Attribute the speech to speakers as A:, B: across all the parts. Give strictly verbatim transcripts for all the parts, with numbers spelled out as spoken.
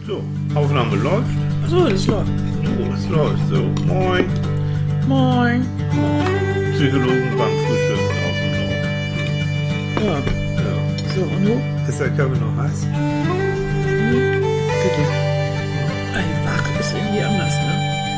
A: So, Aufnahme läuft.
B: So, das läuft.
A: So, es läuft. So, moin.
B: Moin.
A: Psychologen beim Frühstück aus dem Norden.
B: Ja.
A: Ja.
B: So, und du?
A: Ist der Kaffee noch heiß?
B: Hm? Bitte. Ey, wach ist irgendwie anders, ne?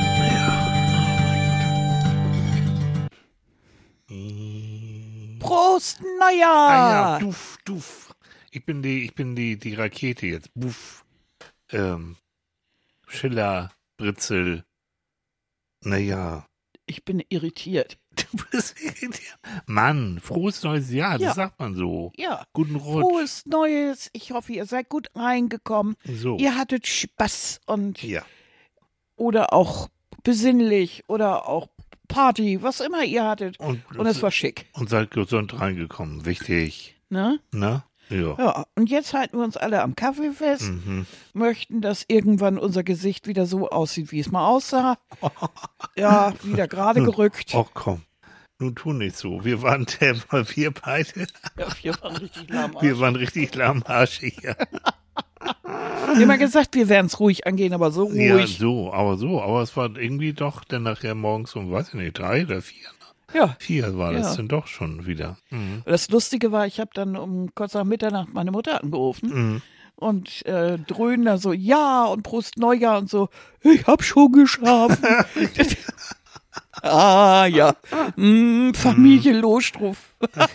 A: Ja.
B: Prost, Neujahr!
A: Ah ja, duff, duff. Ich bin die, ich bin die, die Rakete jetzt. Buff. Ähm, Schiller, Britzel. Naja.
B: Ich bin irritiert.
A: Du bist irritiert. Mann, frohes neues Jahr, das
B: Ja.
A: sagt man so.
B: Ja.
A: Guten Rutsch.
B: Frohes Neues. Ich hoffe, ihr seid gut reingekommen.
A: So.
B: Ihr hattet Spaß und
A: Ja.
B: oder auch besinnlich oder auch Party, was immer ihr hattet.
A: Und,
B: Und es war schick.
A: und seid gesund reingekommen. Wichtig.
B: Ne?
A: Ne? Ja.
B: Ja, und jetzt halten wir uns alle am Kaffee fest,
A: Mhm.
B: möchten, dass irgendwann unser Gesicht wieder so aussieht, wie es mal aussah. Ja, wieder gerade gerückt.
A: Ach komm. Nun tu nicht so. Wir waren der, wir beide,
B: Ja, wir waren richtig lahm.
A: wir waren richtig lahmarschig. Ja.
B: Wir haben ja gesagt, wir werden es ruhig angehen, aber so
A: ja,
B: ruhig.
A: so, aber so. Aber es war irgendwie doch dann nachher morgens um, weiß ich nicht, drei oder vier. Ne?
B: Ja.
A: Vier war das
B: Ja.
A: dann doch schon wieder. Mhm.
B: Das Lustige war, ich habe dann um kurz nach Mitternacht meine Mutter angerufen
A: Mhm.
B: und äh, dröhnen da so, ja, und Prost Neujahr und so, ich hab schon geschlafen. Ah, ja. Mm, Familie Lohstruff.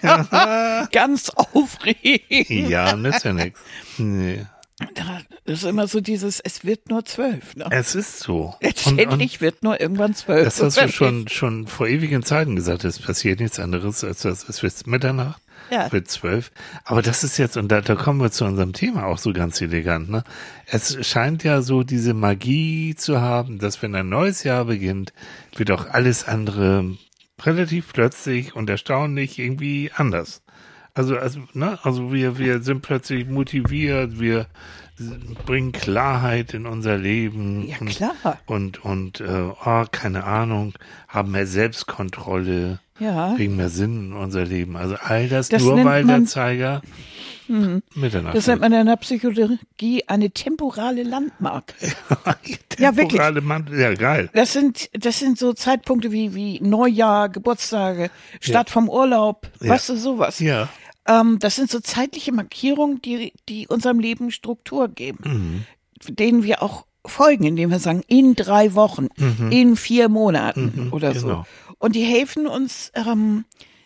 B: Ganz aufregend.
A: Ja, das ist ja nichts. Nee.
B: Da ist immer so dieses, es wird nur zwölf. Ne?
A: Es ist so.
B: Letztendlich wird nur irgendwann zwölf.
A: Das hast du schon, schon vor ewigen Zeiten gesagt. Es passiert nichts anderes, als dass es wird Mitternacht,
B: Ja.
A: es wird zwölf. Aber das ist jetzt, und da, da kommen wir zu unserem Thema auch so ganz elegant, ne? Es scheint ja so diese Magie zu haben, dass wenn ein neues Jahr beginnt, wird auch alles andere relativ plötzlich und erstaunlich irgendwie anders. Also, also, ne, also wir, wir sind plötzlich motiviert, wir bringen Klarheit in unser Leben.
B: Ja,
A: und,
B: klar.
A: Und, und, äh, oh, keine Ahnung, haben mehr Selbstkontrolle,
B: Ja.
A: bringen mehr Sinn in unser Leben. Also all das,
B: Das
A: nur
B: nennt
A: weil
B: man-
A: der Zeiger Mitternacht
B: Das nennt man in der Psychologie eine temporale Landmark. Ja, wirklich.
A: Temporale Mann- Ja, geil.
B: Das sind, das sind so Zeitpunkte wie, wie Neujahr, Geburtstage, Start vom Urlaub,
A: Ja.
B: weißt du, sowas.
A: Ja.
B: Ähm, das sind so zeitliche Markierungen, die, die unserem Leben Struktur geben, denen wir auch folgen, indem wir sagen, in drei Wochen, in vier Monaten oder so.
A: genau.
B: Und die helfen uns, ähm,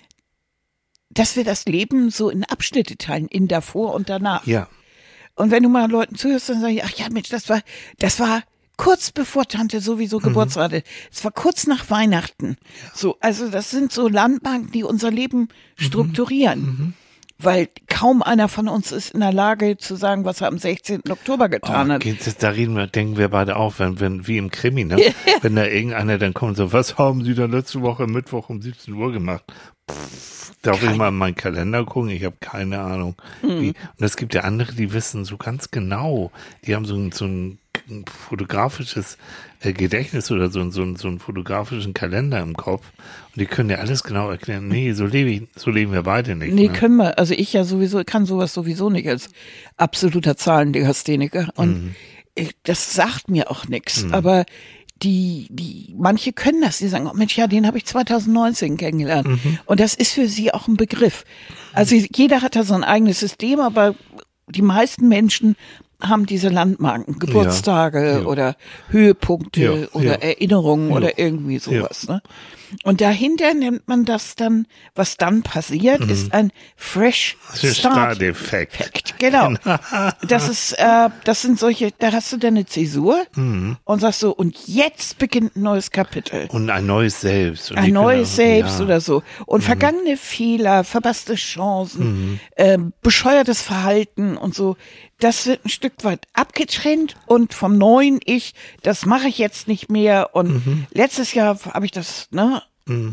B: dass wir das Leben so in Abschnitte teilen, in davor und danach.
A: Ja.
B: Und wenn du mal Leuten zuhörst, dann sag ich, ach ja, Mensch, das war, das war kurz bevor Tante sowieso Geburtstag hatte. Es war kurz nach Weihnachten. So, also das sind so Landmarken, die unser Leben strukturieren. Weil kaum einer von uns ist in der Lage zu sagen, was er am sechzehnten Oktober getan
A: Oh,
B: hat.
A: geht das, da reden wir, denken wir beide auch, wenn, wenn, wie im Krimi, ne? Wenn da irgendeiner dann kommt, so, was haben Sie da letzte Woche Mittwoch um siebzehn Uhr gemacht? Pff, darf ich mal in meinen Kalender gucken? Ich habe keine Ahnung.
B: Mhm.
A: Wie, und es gibt ja andere, die wissen so ganz genau. Die haben so ein, so ein fotografisches äh, Gedächtnis oder so, ein- so, ein- so einen fotografischen Kalender im Kopf. Und die können dir alles genau erklären. Nee, so lebe ich, so leben wir beide nicht.
B: Nee,
A: ne?
B: können wir, also ich ja sowieso, kann sowas sowieso nicht als absoluter Zahlenlegastheniker. Und ich, das sagt mir auch nichts. Aber die, die, manche können das, die sagen, oh Mensch, ja, den habe ich zweitausendneunzehn kennengelernt. Und das ist für sie auch ein Begriff. Also jeder hat da so ein eigenes System, aber die meisten Menschen haben diese Landmarken, Geburtstage
A: Ja.
B: oder Höhepunkte
A: Ja,
B: oder
A: ja.
B: Erinnerungen
A: Ja.
B: oder irgendwie sowas. Ne? Und dahinter nennt man das dann, was dann passiert, ist ein Fresh
A: Das ist
B: Start.
A: Starteffekt.
B: Effekt, genau. Das ist, äh, das sind solche, da hast du deine Zäsur
A: Mhm.
B: und sagst so, und jetzt beginnt ein neues Kapitel.
A: Und ein neues Selbst. Und die
B: Ein
A: können
B: neues
A: auch-
B: Selbst
A: ja.
B: oder so. Und vergangene Fehler, verpasste Chancen, äh, bescheuertes Verhalten und so, das wird ein Stück weit abgetrennt und vom neuen Ich, das mache ich jetzt nicht mehr. Und letztes Jahr habe ich das, ne,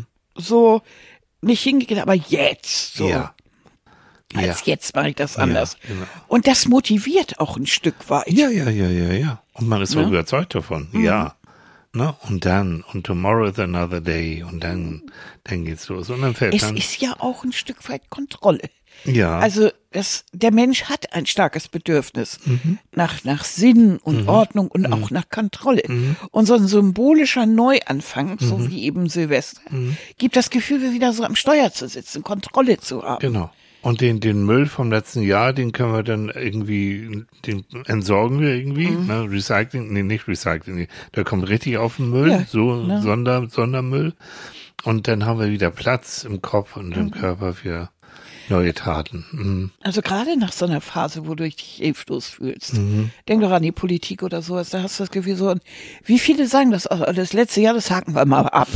B: so nicht hingekriegt, aber jetzt, so.
A: Ja.
B: Als jetzt mache ich das anders.
A: genau.
B: Und das motiviert auch ein Stück weit.
A: Ja, ja, ja, ja, ja. Und man ist so
B: Ne?
A: überzeugt davon. Ja. Ne? Und dann, und tomorrow is another day. Und dann, dann geht's los. Und dann fällt
B: Es
A: dann.
B: ist ja auch ein Stück weit Kontrolle.
A: Ja.
B: Also das, der Mensch hat ein starkes Bedürfnis mhm. nach, nach Sinn und mhm. Ordnung und mhm. auch nach Kontrolle. Mhm. Und so ein symbolischer Neuanfang, so mhm. wie eben Silvester, mhm. gibt das Gefühl, wieder so am Steuer zu sitzen, Kontrolle zu haben.
A: Genau. Und den, den Müll vom letzten Jahr, den können wir dann irgendwie, den entsorgen wir irgendwie, mhm. ne? Recycling, nee, nicht Recycling, der kommt richtig auf den Müll, ja, so ne? Sonder, Sondermüll. Und dann haben wir wieder Platz im Kopf und im mhm. Körper für neue Taten. Mhm.
B: Also gerade nach so einer Phase, wo du dich hilflos fühlst, mhm. denk doch an die Politik oder sowas, da hast du das Gefühl so, und wie viele sagen das, oh, das letzte Jahr, das haken wir mal ab.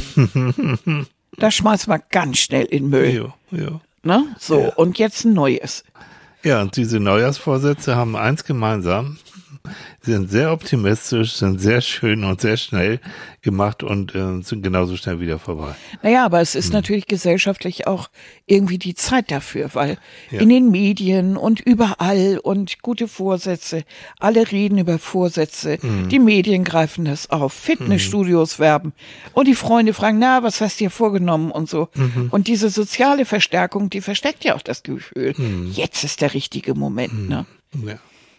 B: Das schmeißen wir ganz schnell in Müll.
A: Jo, jo.
B: Ne? So,
A: ja.
B: Und jetzt ein neues.
A: Ja, und diese Neujahrsvorsätze haben eins gemeinsam. Sie sind sehr optimistisch, sind sehr schön und sehr schnell gemacht und äh, sind genauso schnell wieder vorbei.
B: Naja, aber es ist hm. natürlich gesellschaftlich auch irgendwie die Zeit dafür, weil ja. in den Medien und überall und gute Vorsätze, alle reden über Vorsätze, hm. die Medien greifen das auf, Fitnessstudios hm. werben und die Freunde fragen, na, was hast du dir vorgenommen und so. Mhm. Und diese soziale Verstärkung, die versteckt ja auch das Gefühl, hm. jetzt ist der richtige Moment. Hm. Ne?
A: Ja.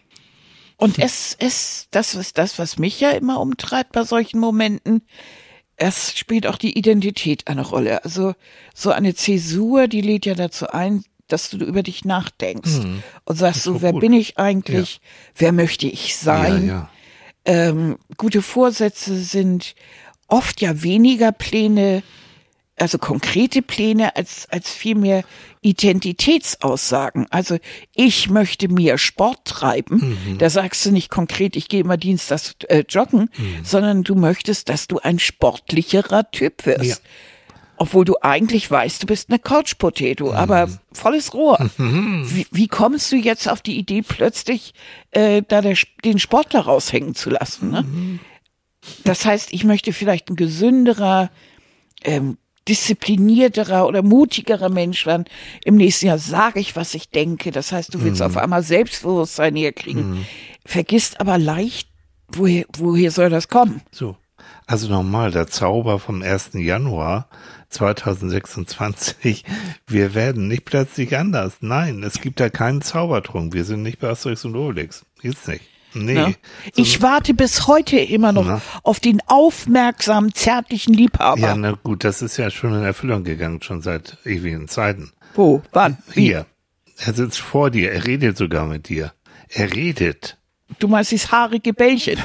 B: Und es ist, das ist das, was mich ja immer umtreibt bei solchen Momenten. Es spielt auch die Identität eine Rolle. Also so eine Zäsur, die lädt ja dazu ein, dass du über dich nachdenkst hm. und sagst so, wer gut. bin ich eigentlich? Ja. Wer möchte ich sein?
A: Ja, ja.
B: Ähm, gute Vorsätze sind oft ja weniger Pläne, also konkrete Pläne, als, als vielmehr Identitätsaussagen. Also ich möchte mehr Sport treiben. Mhm. Da sagst du nicht konkret, ich gehe immer dienstags äh, joggen, mhm. sondern du möchtest, dass du ein sportlicherer Typ wirst. Ja. Obwohl du eigentlich weißt, du bist eine Couch Potato, mhm. aber volles Rohr. Mhm. Wie, wie kommst du jetzt auf die Idee, plötzlich äh, da der, den Sportler raushängen zu lassen? Ne? Mhm. Das heißt, ich möchte vielleicht ein gesünderer, ähm, disziplinierterer oder mutigerer Mensch werden. Im nächsten Jahr sage ich, was ich denke. Das heißt, du willst mm. auf einmal Selbstbewusstsein herkriegen. Mm. Vergisst aber leicht, woher, woher soll das kommen?
A: So. Also nochmal, der Zauber vom ersten Januar zweitausendsechsundzwanzig. Wir werden nicht plötzlich anders. Nein, es gibt da keinen Zaubertrunk. Wir sind nicht bei Asterix und Obelix. Jetzt nicht. Nee.
B: Ja. Ich warte bis heute immer noch na. auf den aufmerksamen, zärtlichen Liebhaber.
A: Ja, na gut, das ist ja schon in Erfüllung gegangen, schon seit ewigen Zeiten.
B: Wo? Wann? Wie?
A: Hier. Er sitzt vor dir, er redet sogar mit dir. Er redet.
B: Du meinst dieses haarige Bällchen?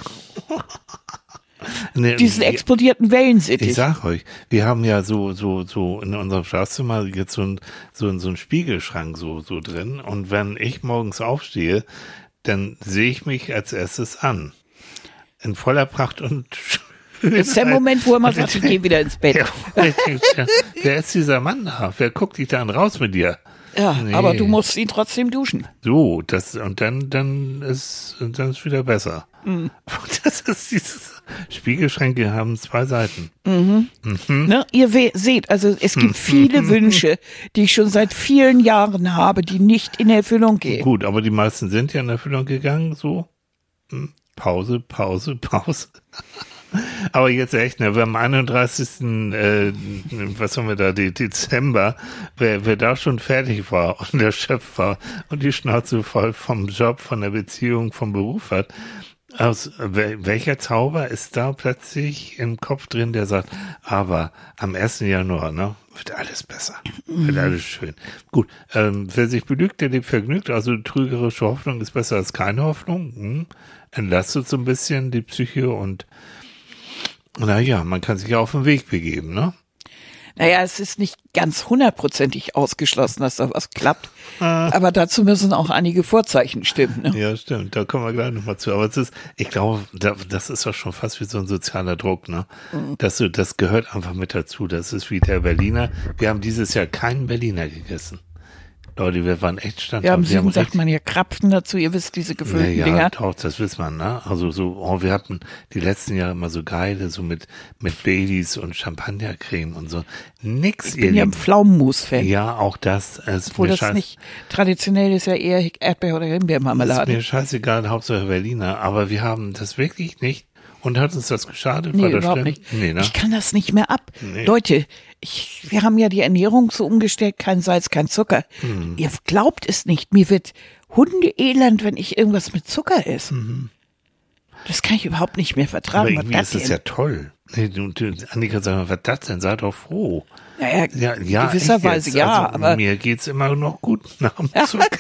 B: Nee, diesen explodierten Wellensittich.
A: Ich sag euch, wir haben ja so so so in unserem Schlafzimmer jetzt so ein so ein, so ein Spiegelschrank so so drin, und wenn ich morgens aufstehe, dann sehe ich mich als erstes an. In voller Pracht und Schönheit.
B: Das ist der Moment, wo er mal sagt, ich gehe wieder ins Bett.
A: Ja, wer ist dieser Mann da? Wer guckt dich dann raus mit dir?
B: Ja, nee. Aber du musst ihn trotzdem duschen.
A: So, das, und dann, dann ist, dann ist wieder besser. Mhm. Das ist dieses, Spiegelschränke haben zwei Seiten.
B: Mhm. Mhm. Ne, ihr we- seht, also es gibt viele Wünsche, die ich schon seit vielen Jahren habe, die nicht in Erfüllung gehen.
A: Gut, aber die meisten sind ja in Erfüllung gegangen, so. Pause, Pause, Pause. Aber jetzt echt, ne, wir haben einunddreißigsten Äh, was haben wir da, die Dezember, wer, wer da schon fertig war und erschöpft war und die Schnauze voll vom Job, von der Beziehung, vom Beruf hat, aus welcher Zauber ist da plötzlich im Kopf drin, der sagt, aber am ersten Januar, ne, wird alles besser, wird alles schön. Gut, ähm, wer sich belügt, der lebt vergnügt, also trügerische Hoffnung ist besser als keine Hoffnung. Hm. Entlastet so ein bisschen die Psyche und naja, man kann sich ja auf den Weg begeben, ne?
B: Naja, es ist nicht ganz hundertprozentig ausgeschlossen, dass da was klappt. Ah. Aber dazu müssen auch einige Vorzeichen stimmen. Ne?
A: Ja, stimmt. Da kommen wir gleich nochmal zu. Aber es ist, ich glaube, das ist doch schon fast wie so ein sozialer Druck, ne? Mhm. Das, das gehört einfach mit dazu. Das ist wie der Berliner. Wir haben dieses Jahr keinen Berliner gegessen. Leute, wir waren echt standhaft.
B: Ja, am Süden sagt man ja Krapfen dazu, ihr wisst, diese gefüllten
A: ja,
B: Dinger.
A: Ja, doch, das wisst man, ne? Also so, oh, wir hatten die letzten Jahre immer so geile, so mit mit Baileys und Champagnercreme und so. Nix,
B: ich bin ja ein Pflaumenmus-Fan.
A: Ja, auch das. Ist
B: Obwohl das nicht traditionell ist, ja eher Erdbeer- oder Himbeermarmelade.
A: Ist mir scheißegal, Hauptsache Berliner, aber wir haben das wirklich nicht. Und hat uns das geschadet?
B: Nee,
A: War das
B: überhaupt
A: schlimm?
B: nicht.
A: Nee, ne?
B: Ich kann das nicht mehr ab.
A: Nee.
B: Leute, ich, wir haben ja die Ernährung so umgestellt, kein Salz, kein Zucker.
A: Mhm.
B: Ihr glaubt es nicht, mir wird hundeelend, wenn ich irgendwas mit Zucker esse.
A: Mhm.
B: Das kann ich überhaupt nicht mehr vertragen.
A: Aber
B: Was
A: irgendwie
B: das
A: ist das
B: denn?
A: ja toll. Nee, du, du, Annika sagt, was das denn? Sei doch froh.
B: Naja,
A: Ja, ja,
B: in gewisser
A: echt
B: Weise
A: jetzt.
B: ja,
A: also,
B: aber
A: mir geht's immer noch gut nach dem Zucker.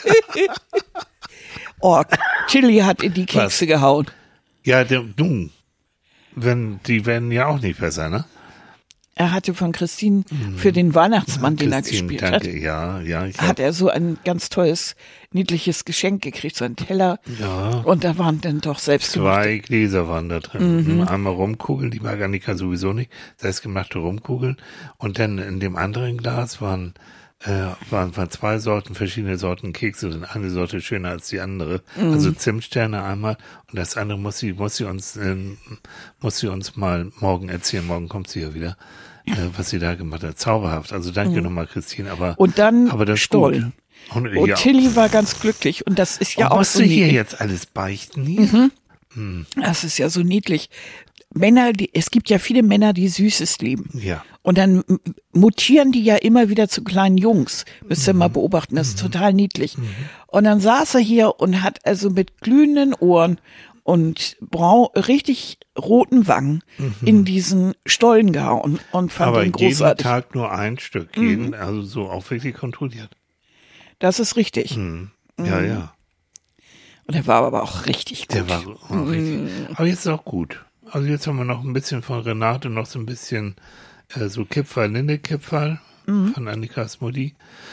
B: oh, Chili hat in die Kekse
A: Was?
B: gehauen.
A: Ja, der, du, wenn, die werden ja auch nicht besser, ne?
B: Er hatte von Christine für den Weihnachtsmann, den er
A: Christine,
B: gespielt
A: danke.
B: hat,
A: Ja, ja, ich
B: hat er so ein ganz tolles, niedliches Geschenk gekriegt, so einen Teller.
A: Ja.
B: Und da waren dann doch selbstgemachte.
A: Zwei Gläser waren da drin.
B: Mhm.
A: Einmal Rumkugeln, die mag Annika sowieso nicht, selbstgemachte Rumkugeln. Und dann in dem anderen Glas waren, äh, waren, waren zwei Sorten, verschiedene Sorten Kekse. Und eine Sorte schöner als die andere.
B: Mhm.
A: Also Zimtsterne einmal. Und das andere muss sie, muss sie uns, äh, muss sie uns mal morgen erzählen. Morgen kommt sie ja wieder. Äh, was sie da gemacht hat. Zauberhaft. Also danke nochmal, Christine. Aber,
B: Und dann
A: aber das ist
B: Stollen.
A: gut. Und,
B: Und
A: ja.
B: Tilly war ganz glücklich. Und das ist ja
A: Und
B: auch
A: musst
B: so
A: du hier
B: niedlich.
A: jetzt alles beichten hier?
B: Mhm. Das ist ja so niedlich. Männer, die, es gibt ja viele Männer, die Süßes lieben.
A: Ja.
B: Und dann m- mutieren die ja immer wieder zu kleinen Jungs. Müsst ihr mal beobachten, das ist total niedlich. Und dann saß er hier und hat also mit glühenden Ohren und brau richtig roten Wangen in diesen Stollen gehauen und fand
A: Aber
B: ihn
A: jeden
B: großartig.
A: Tag nur ein Stück, jeden, also so auch wirklich kontrolliert.
B: Das ist richtig.
A: Hm. Ja, ja.
B: Und er war aber auch richtig gut.
A: Der war auch richtig. Aber jetzt ist auch gut. Also jetzt haben wir noch ein bisschen von Renate, noch so ein bisschen äh, so Kipferl, Linde-Kipferl von Annikas Mutti.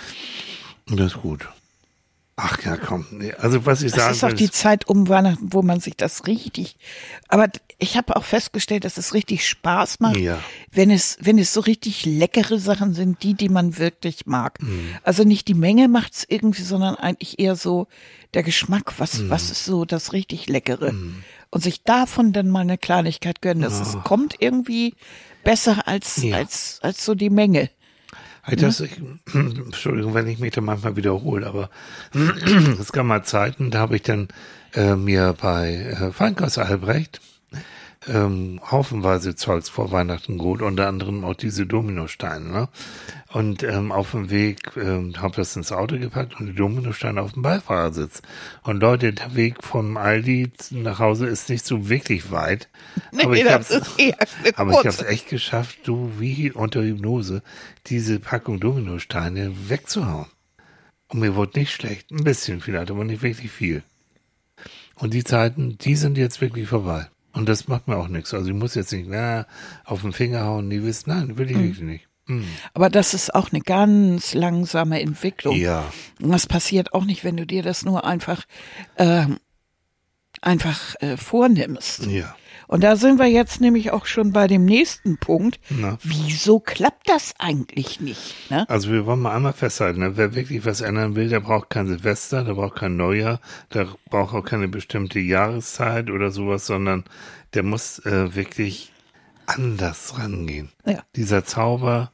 A: Und das ist gut. Ach ja, komm. Nee, also was ich
B: Das
A: sagen
B: ist auch
A: will,
B: die Zeit um Weihnachten, wo man sich das richtig, aber ich habe auch festgestellt, dass es richtig Spaß macht,
A: Ja.
B: wenn es, wenn es so richtig leckere Sachen sind, die, die man wirklich mag.
A: Mhm.
B: Also nicht die Menge macht's irgendwie, sondern eigentlich eher so der Geschmack, was,
A: Mhm.
B: was ist so das richtig Leckere. Und sich davon dann mal eine Kleinigkeit gönnen, das ist, kommt irgendwie besser als,
A: Ja.
B: als, als so die Menge.
A: Halt das, ich, Entschuldigung, wenn ich mich da manchmal wiederhole, aber es gab mal Zeiten, da habe ich dann äh, mir bei äh, Feinkost Albrecht ähm, haufenweise Zeugs vor Weihnachten geholt, unter anderem auch diese Dominosteine, ne? Und ähm, auf dem Weg ähm, habe das ins Auto gepackt und die Dominosteine auf dem Beifahrersitz. Und Leute, der Weg vom Aldi nach Hause ist nicht so wirklich weit. aber ich
B: das
A: hab's,
B: ist eher eine
A: aber ich habe
B: kurze.
A: es echt geschafft, du wie unter Hypnose, diese Packung Dominosteine wegzuhauen. Und mir wurde nicht schlecht. Ein bisschen vielleicht, aber nicht wirklich viel. Und die Zeiten, die sind jetzt wirklich vorbei. Und das macht mir auch nichts. Also ich muss jetzt nicht na, auf den Finger hauen, nie wissen. Nein, will ich wirklich nicht. Hm.
B: Aber das ist auch eine ganz langsame Entwicklung.
A: Ja.
B: Und das passiert auch nicht, wenn du dir das nur einfach, ähm, einfach äh, vornimmst.
A: Ja.
B: Und da sind wir jetzt nämlich auch schon bei dem nächsten Punkt.
A: Na.
B: Wieso klappt das eigentlich nicht? Ne?
A: Also wir wollen mal einmal festhalten, ne? Wer wirklich was ändern will, der braucht kein Silvester, der braucht kein Neujahr, der braucht auch keine bestimmte Jahreszeit oder sowas, sondern der muss äh, wirklich anders rangehen.
B: Ja.
A: Dieser Zauber,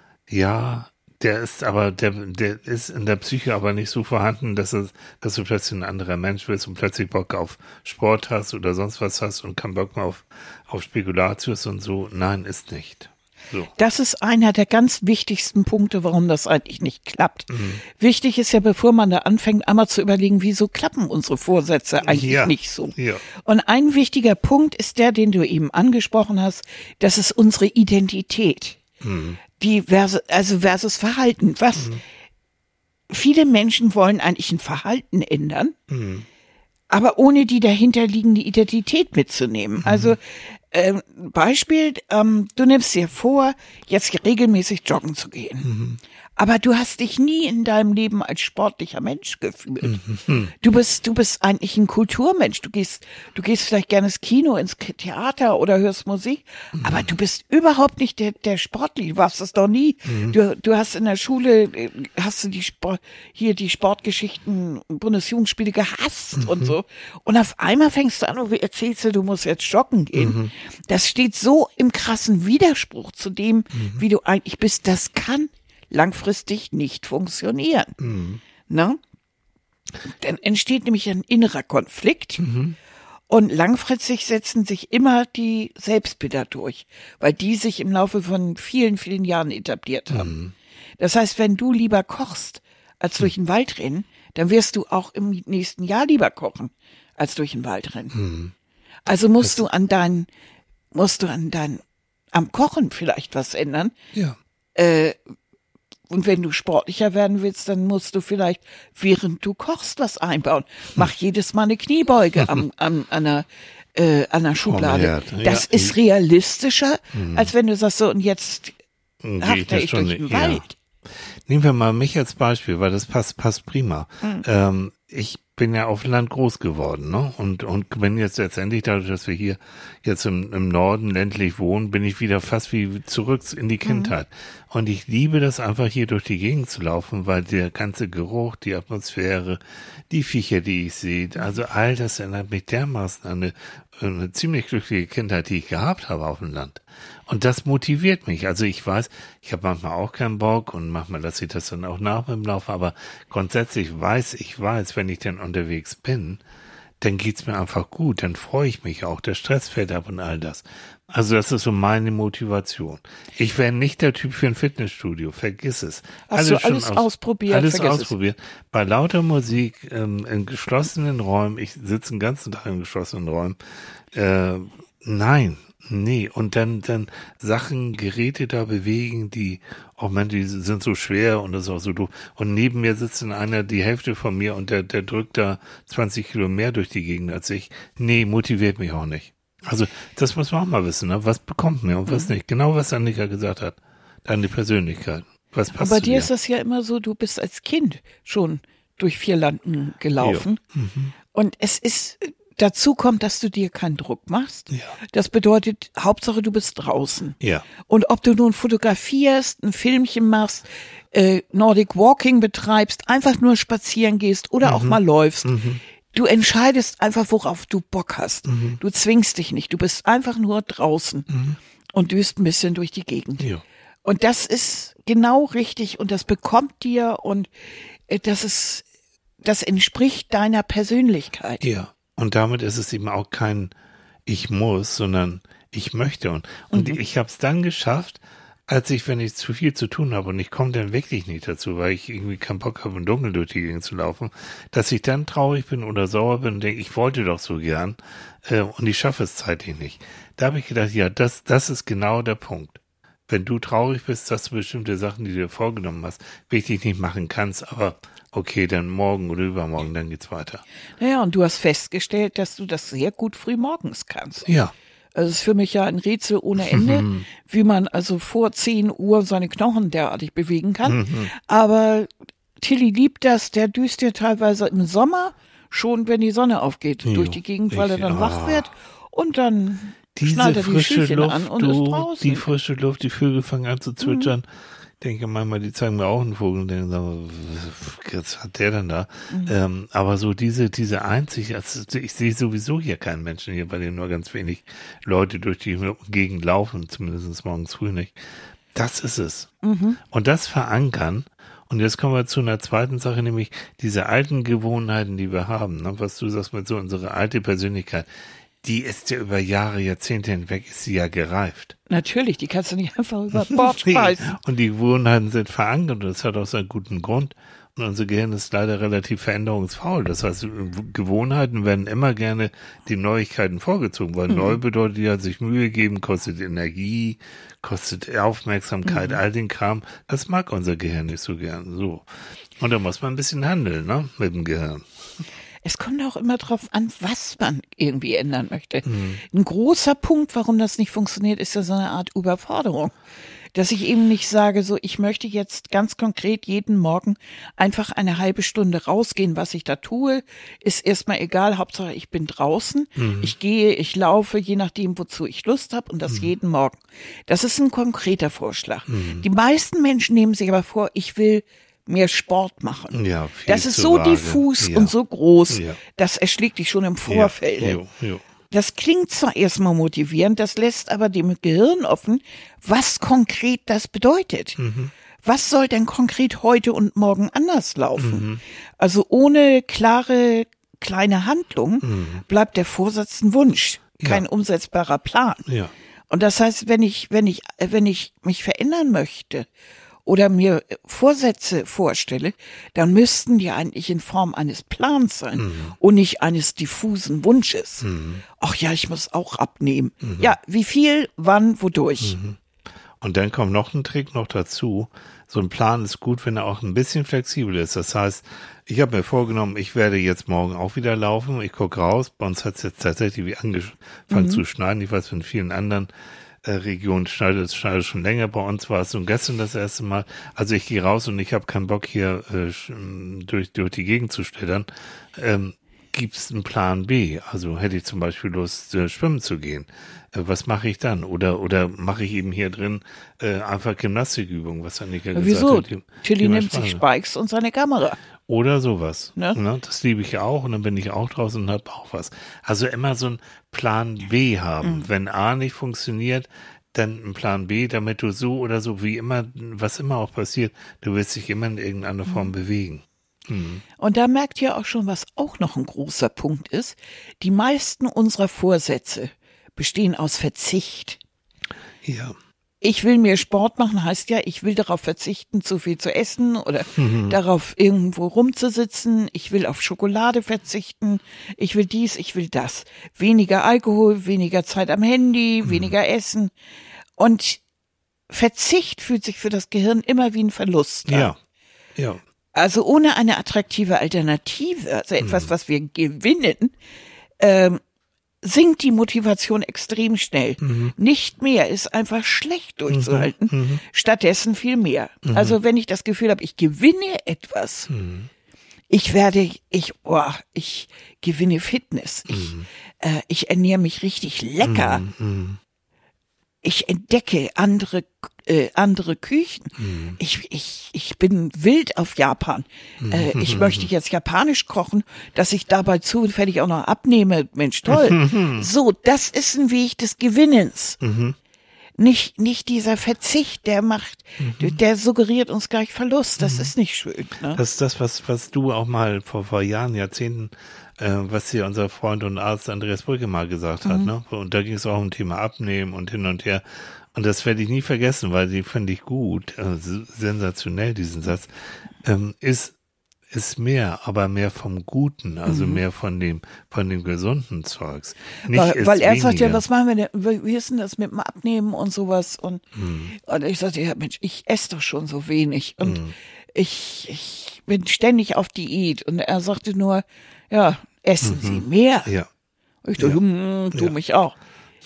A: ja, der ist aber, der, der ist in der Psyche aber nicht so vorhanden, dass, es, dass du plötzlich ein anderer Mensch bist und plötzlich Bock auf Sport hast oder sonst was hast und keinen Bock mehr auf, auf Spekulatius und so. Nein, ist nicht. So.
B: Das ist einer der ganz wichtigsten Punkte, warum das eigentlich nicht klappt.
A: Mhm.
B: Wichtig ist ja, bevor man da anfängt, einmal zu überlegen, wieso klappen unsere Vorsätze eigentlich
A: Ja.
B: nicht so.
A: Ja.
B: Und ein wichtiger Punkt ist der, den du eben angesprochen hast, das ist unsere Identität.
A: Mhm.
B: Die versus, also versus Verhalten. Was?
A: Mhm.
B: Viele Menschen wollen eigentlich ein Verhalten ändern,
A: Mhm.
B: aber ohne die dahinterliegende Identität mitzunehmen.
A: Mhm.
B: Also ähm, Beispiel, ähm, du nimmst dir vor, jetzt regelmäßig joggen zu gehen.
A: Mhm.
B: Aber du hast dich nie in deinem Leben als sportlicher Mensch gefühlt.
A: Mhm.
B: Du bist, du bist eigentlich ein Kulturmensch. Du gehst, du gehst vielleicht gerne ins Kino, ins Theater oder hörst Musik.
A: Mhm.
B: Aber du bist überhaupt nicht der, der Sportliche. Du warst das doch nie.
A: Mhm.
B: Du, du hast in der Schule, äh, hast du die Sport, hier die Sportgeschichten, Bundesjugendspiele gehasst
A: Mhm.
B: und so. Und auf einmal fängst du an und erzählst du, du musst jetzt joggen gehen.
A: Mhm.
B: Das steht so im krassen Widerspruch zu dem,
A: Mhm.
B: wie du eigentlich bist. Das kann langfristig nicht funktionieren.
A: Mhm.
B: Ne? Dann entsteht nämlich ein innerer Konflikt
A: Mhm.
B: Und langfristig setzen sich immer die Selbstbilder durch, weil die sich im Laufe von vielen, vielen Jahren etabliert haben. Mhm. Das heißt, wenn du lieber kochst, als durch den Wald rennen, dann wirst du auch im nächsten Jahr lieber kochen, als durch den Wald rennen. Mhm. Also musst das du an dein, musst du an dein, am Kochen vielleicht was ändern.
A: Ja.
B: Äh, Und wenn du sportlicher werden willst, dann musst du vielleicht, während du kochst, was einbauen. Mach jedes Mal eine Kniebeuge am, am, an einer, äh, an einer Schublade. Ja, das ist realistischer, mhm. als wenn du sagst so, und jetzt hafte ich durch den Wald.
A: Ja. Nehmen wir mal mich als Beispiel, weil das passt, passt prima. Mhm. Ähm, ich bin ja auf dem Land groß geworden, ne? Und, und bin jetzt letztendlich dadurch, dass wir hier jetzt im, im Norden ländlich wohnen, bin ich wieder fast wie zurück in die Kindheit. Mhm. Und ich liebe das einfach hier durch die Gegend zu laufen, weil der ganze Geruch, die Atmosphäre, die Viecher, die ich sehe, also all das erinnert mich dermaßen an eine, eine ziemlich glückliche Kindheit, die ich gehabt habe auf dem Land. Und das motiviert mich. Also ich weiß, ich habe manchmal auch keinen Bock und manchmal lasse ich das dann auch nach im Laufe, aber grundsätzlich weiß ich, weiß, wenn ich dann unterwegs bin, dann geht's mir einfach gut, dann freue ich mich auch, der Stress fällt ab und all das. Also das ist so meine Motivation. Ich wäre nicht der Typ für ein Fitnessstudio, vergiss es.
B: Hast alles du alles aus, ausprobiert?
A: Alles ausprobiert. Es. Bei lauter Musik, ähm, in geschlossenen Räumen, ich sitze den ganzen Tag in geschlossenen Räumen, äh, nein. Nee, und dann, dann Sachen, Geräte da bewegen, die, oh man, die sind so schwer und das ist auch so doof. Und neben mir sitzt dann einer, die Hälfte von mir und der, der drückt da zwanzig Kilo mehr durch die Gegend als ich. Nee, motiviert mich auch nicht. Also, das muss man auch mal wissen, ne? Was bekommt mir und was nicht. Genau, was Annika gesagt hat. Deine Persönlichkeit. Was passt
B: Aber bei
A: dir?
B: dir ist das ja immer so, du bist als Kind schon durch vier Landen gelaufen. Mhm. Und es ist, dazu kommt, dass du dir keinen Druck machst.
A: Ja.
B: Das bedeutet, Hauptsache du bist draußen.
A: Ja.
B: Und ob du nun fotografierst, ein Filmchen machst, äh, Nordic Walking betreibst, einfach nur spazieren gehst oder mhm. auch mal läufst. Mhm. Du entscheidest einfach, worauf du Bock hast. Mhm. Du zwingst dich nicht. Du bist einfach nur draußen mhm. und düst ein bisschen durch die Gegend.
A: Ja.
B: Und das ist genau richtig und das bekommt dir und äh, das ist, das entspricht deiner Persönlichkeit.
A: Ja. Und damit ist es eben auch kein ich muss, sondern ich möchte. Und, und mhm. ich habe es dann geschafft, als ich, wenn ich zu viel zu tun habe und ich komme dann wirklich nicht dazu, weil ich irgendwie keinen Bock habe, im Dunkeln durch die Gegend zu laufen, dass ich dann traurig bin oder sauer bin und denke, ich wollte doch so gern äh, und ich schaffe es zeitlich nicht. Da habe ich gedacht, ja, das, das ist genau der Punkt. Wenn du traurig bist, dass du bestimmte Sachen, die du dir vorgenommen hast, wirklich nicht machen kannst, aber okay, dann morgen oder übermorgen, dann geht's weiter.
B: Naja, und du hast festgestellt, dass du das sehr gut früh morgens kannst.
A: Ja.
B: Also es ist für mich ja ein Rätsel ohne Ende, wie man also vor zehn Uhr seine Knochen derartig bewegen kann. Mhm. Aber Tilly liebt das, der düst ja teilweise im Sommer schon, wenn die Sonne aufgeht, jo, durch die Gegend, weil er dann ah. wach wird und dann
A: Diese
B: schnallt er die
A: frische
B: Schüchchen
A: Luft,
B: an und
A: du,
B: ist draußen.
A: Die frische Luft, die Vögel fangen an zu zwitschern. Mhm. Ich denke manchmal, die zeigen mir auch einen Vogel und denken, was hat der denn da? Mhm. Ähm, aber so diese, diese Einzig, also ich sehe sowieso hier keinen Menschen hier, bei dem nur ganz wenig Leute durch die Gegend laufen, zumindest morgens früh nicht. Das ist es. Mhm. Und das verankern. Und jetzt kommen wir zu einer zweiten Sache, nämlich diese alten Gewohnheiten, die wir haben, ne? Was du sagst mit so unserer alte Persönlichkeit. Die ist ja über Jahre, Jahrzehnte hinweg, ist sie ja gereift.
B: Natürlich, die kannst du nicht einfach über Bord schmeißen.
A: Und die Gewohnheiten sind verankert und das hat auch seinen guten Grund. Und unser Gehirn ist leider relativ veränderungsfaul. Das heißt, Gewohnheiten werden immer gerne die Neuigkeiten vorgezogen, weil mhm. neu bedeutet ja, sich Mühe geben, kostet Energie, kostet Aufmerksamkeit, mhm. all den Kram. Das mag unser Gehirn nicht so gern. So. Und da muss man ein bisschen handeln, ne, mit dem Gehirn.
B: Es kommt auch immer drauf an, was man irgendwie ändern möchte. Mhm. Ein großer Punkt, warum das nicht funktioniert, ist ja so eine Art Überforderung. Dass ich eben nicht sage, so, ich möchte jetzt ganz konkret jeden Morgen einfach eine halbe Stunde rausgehen. Was ich da tue, ist erstmal egal. Hauptsache, ich bin draußen. Mhm. Ich gehe, ich laufe, je nachdem, wozu ich Lust habe und das mhm. jeden Morgen. Das ist ein konkreter Vorschlag. Mhm. Die meisten Menschen nehmen sich aber vor, ich will mehr Sport machen.
A: Ja,
B: das ist so
A: vage.
B: diffus
A: ja.
B: und so groß,
A: ja.
B: das erschlägt dich schon im Vorfeld.
A: Ja. Jo, jo.
B: Das klingt zwar erstmal motivierend, das lässt aber dem Gehirn offen, was konkret das bedeutet. Mhm. Was soll denn konkret heute und morgen anders laufen? Mhm. Also ohne klare kleine Handlung mhm. bleibt der Vorsatz ein Wunsch, kein ja. umsetzbarer Plan.
A: Ja.
B: Und das heißt, wenn ich, wenn ich, wenn ich mich verändern möchte oder mir Vorsätze vorstelle, dann müssten die eigentlich in Form eines Plans sein mhm. und nicht eines diffusen Wunsches. Mhm. Ach ja, ich muss auch abnehmen. Mhm. Ja, wie viel, wann, wodurch?
A: Mhm. Und dann kommt noch ein Trick noch dazu. So ein Plan ist gut, wenn er auch ein bisschen flexibel ist. Das heißt, ich habe mir vorgenommen, ich werde jetzt morgen auch wieder laufen. Ich gucke raus. Bei uns hat es jetzt tatsächlich wie angefangen mhm. zu schneien. Ich weiß, in vielen anderen äh, Regionen schneidet es schneidet schon länger. Bei uns war es so gestern das erste Mal. Also ich gehe raus und ich habe keinen Bock hier äh, durch, durch die Gegend zu schlittern. Ähm, Gibt es einen Plan B? Also hätte ich zum Beispiel Lust, äh, schwimmen zu gehen. Äh, was mache ich dann? Oder oder mache ich eben hier drin äh, einfach Gymnastikübungen, was Annika gesagt
B: Wieso?
A: hat. Wieso?
B: Tilly nimmt sich Spikes und seine Kamera.
A: Oder sowas.
B: Ne?
A: Ne? Das liebe ich ja auch und dann bin ich auch draußen und habe auch was. Also immer so einen Plan B haben. Mhm. Wenn A nicht funktioniert, dann ein Plan B, damit du so oder so, wie immer, was immer auch passiert, du wirst dich immer in irgendeiner Form mhm. bewegen. Mhm.
B: Und da merkt ihr auch schon, was auch noch ein großer Punkt ist. Die meisten unserer Vorsätze bestehen aus Verzicht.
A: Ja.
B: Ich will mehr Sport machen, heißt ja, ich will darauf verzichten, zu viel zu essen oder mhm. darauf irgendwo rumzusitzen. Ich will auf Schokolade verzichten. Ich will dies, ich will das. Weniger Alkohol, weniger Zeit am Handy, mhm. weniger Essen. Und Verzicht fühlt sich für das Gehirn immer wie ein Verlust an.
A: Ja, ja.
B: Also ohne eine attraktive Alternative, also etwas, mhm. was wir gewinnen, ähm, sinkt die Motivation extrem schnell. Mhm. Nicht mehr ist einfach schlecht durchzuhalten, mhm. stattdessen viel mehr. Mhm. Also wenn ich das Gefühl habe, ich gewinne etwas, mhm. ich werde, ich, oh, ich gewinne Fitness, mhm. ich, äh, ich ernähre mich richtig lecker. Mhm. Ich entdecke andere äh, andere Küchen. Mhm. Ich ich ich bin wild auf Japan. Mhm. Äh, ich möchte jetzt japanisch kochen, dass ich dabei zufällig auch noch abnehme. Mensch, toll. Mhm. So, das ist ein Weg des Gewinnens. Mhm. Nicht nicht dieser Verzicht, der macht, mhm. der suggeriert uns gleich Verlust. Das mhm. ist nicht schön. Ne?
A: Das ist das, was was du auch mal vor vor Jahren, Jahrzehnten Äh, was hier unser Freund und Arzt Andreas Brücke mal gesagt hat, mhm. ne? Und da ging es auch um Thema Abnehmen und hin und her. Und das werde ich nie vergessen, weil die finde ich gut, äh, sensationell, diesen Satz. Ähm, ist, ist mehr, aber mehr vom Guten, also mhm. mehr von dem, von dem gesunden Zeugs. Nicht
B: weil weil er weniger. Sagt ja, was machen wir denn, wie ist denn das mit dem Abnehmen und sowas? Und, mhm. und ich sagte, ja Mensch, ich esse doch schon so wenig. Und mhm. ich, ich bin ständig auf Diät. Und er sagte nur, ja, essen mhm. Sie mehr.
A: Ja.
B: Ich dachte, ja. hm, du ja. mich auch.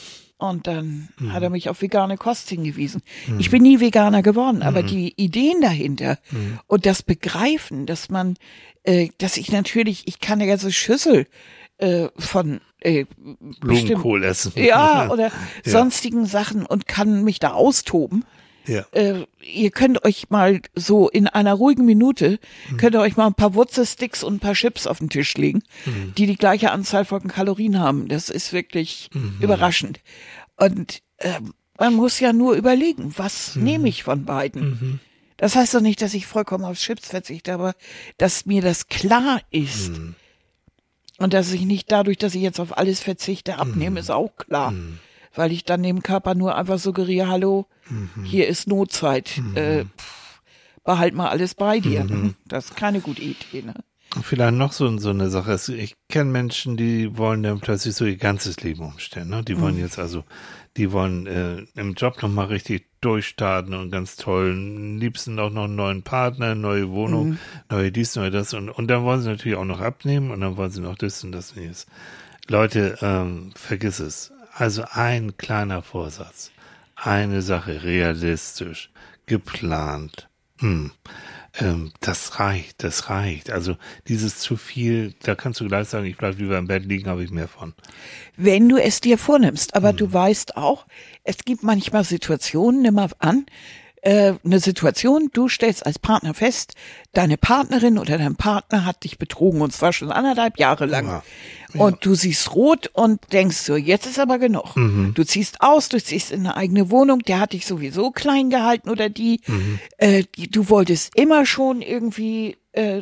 B: Und dann mhm. hat er mich auf vegane Kost hingewiesen. Mhm. Ich bin nie Veganer geworden, aber mhm. die Ideen dahinter mhm. und das Begreifen, dass man, äh, dass ich natürlich, ich kann eine ganze Schüssel äh, von äh,
A: Blumenkohl essen.
B: Ja, oder ja. sonstigen Sachen und kann mich da austoben.
A: Ja.
B: Äh, ihr könnt euch mal so in einer ruhigen Minute, mhm. könnt ihr euch mal ein paar Wurzelsticks und ein paar Chips auf den Tisch legen, mhm. die die gleiche Anzahl von Kalorien haben. Das ist wirklich mhm. überraschend. Und äh, man muss ja nur überlegen, was mhm. nehme ich von beiden? Mhm. Das heißt doch nicht, dass ich vollkommen auf Chips verzichte, aber dass mir das klar ist. Mhm. Und dass ich nicht dadurch, dass ich jetzt auf alles verzichte, abnehme, mhm. ist auch klar. Mhm. Weil ich dann dem Körper nur einfach suggeriere, hallo, mhm. hier ist Notzeit, mhm. äh, pff, behalt mal alles bei dir. Mhm. Das ist keine gute Idee. Ne?
A: Vielleicht noch so, so eine Sache. Ich kenne Menschen, die wollen dann plötzlich so ihr ganzes Leben umstellen. Ne? Die wollen mhm. jetzt also, die wollen äh, im Job nochmal richtig durchstarten und ganz toll, am liebsten auch noch einen neuen Partner, neue Wohnung, mhm. neue dies, neue das. Und, und dann wollen sie natürlich auch noch abnehmen und dann wollen sie noch das und das und das. Leute, ähm, vergiss es. Also ein kleiner Vorsatz, eine Sache realistisch, geplant, hm. ähm, das reicht, das reicht. Also dieses zu viel, da kannst du gleich sagen, ich bleib lieber im Bett liegen, habe ich mehr von.
B: Wenn du es dir vornimmst, aber hm. du weißt auch, es gibt manchmal Situationen, nimm mal an, äh, eine Situation, du stellst als Partner fest, deine Partnerin oder dein Partner hat dich betrogen und zwar schon anderthalb Jahre lang. Ja. Ja. Und du siehst rot und denkst so, jetzt ist aber genug. Mhm. Du ziehst aus, du ziehst in eine eigene Wohnung, der hat dich sowieso klein gehalten oder die. Mhm. Äh, die du wolltest immer schon irgendwie äh,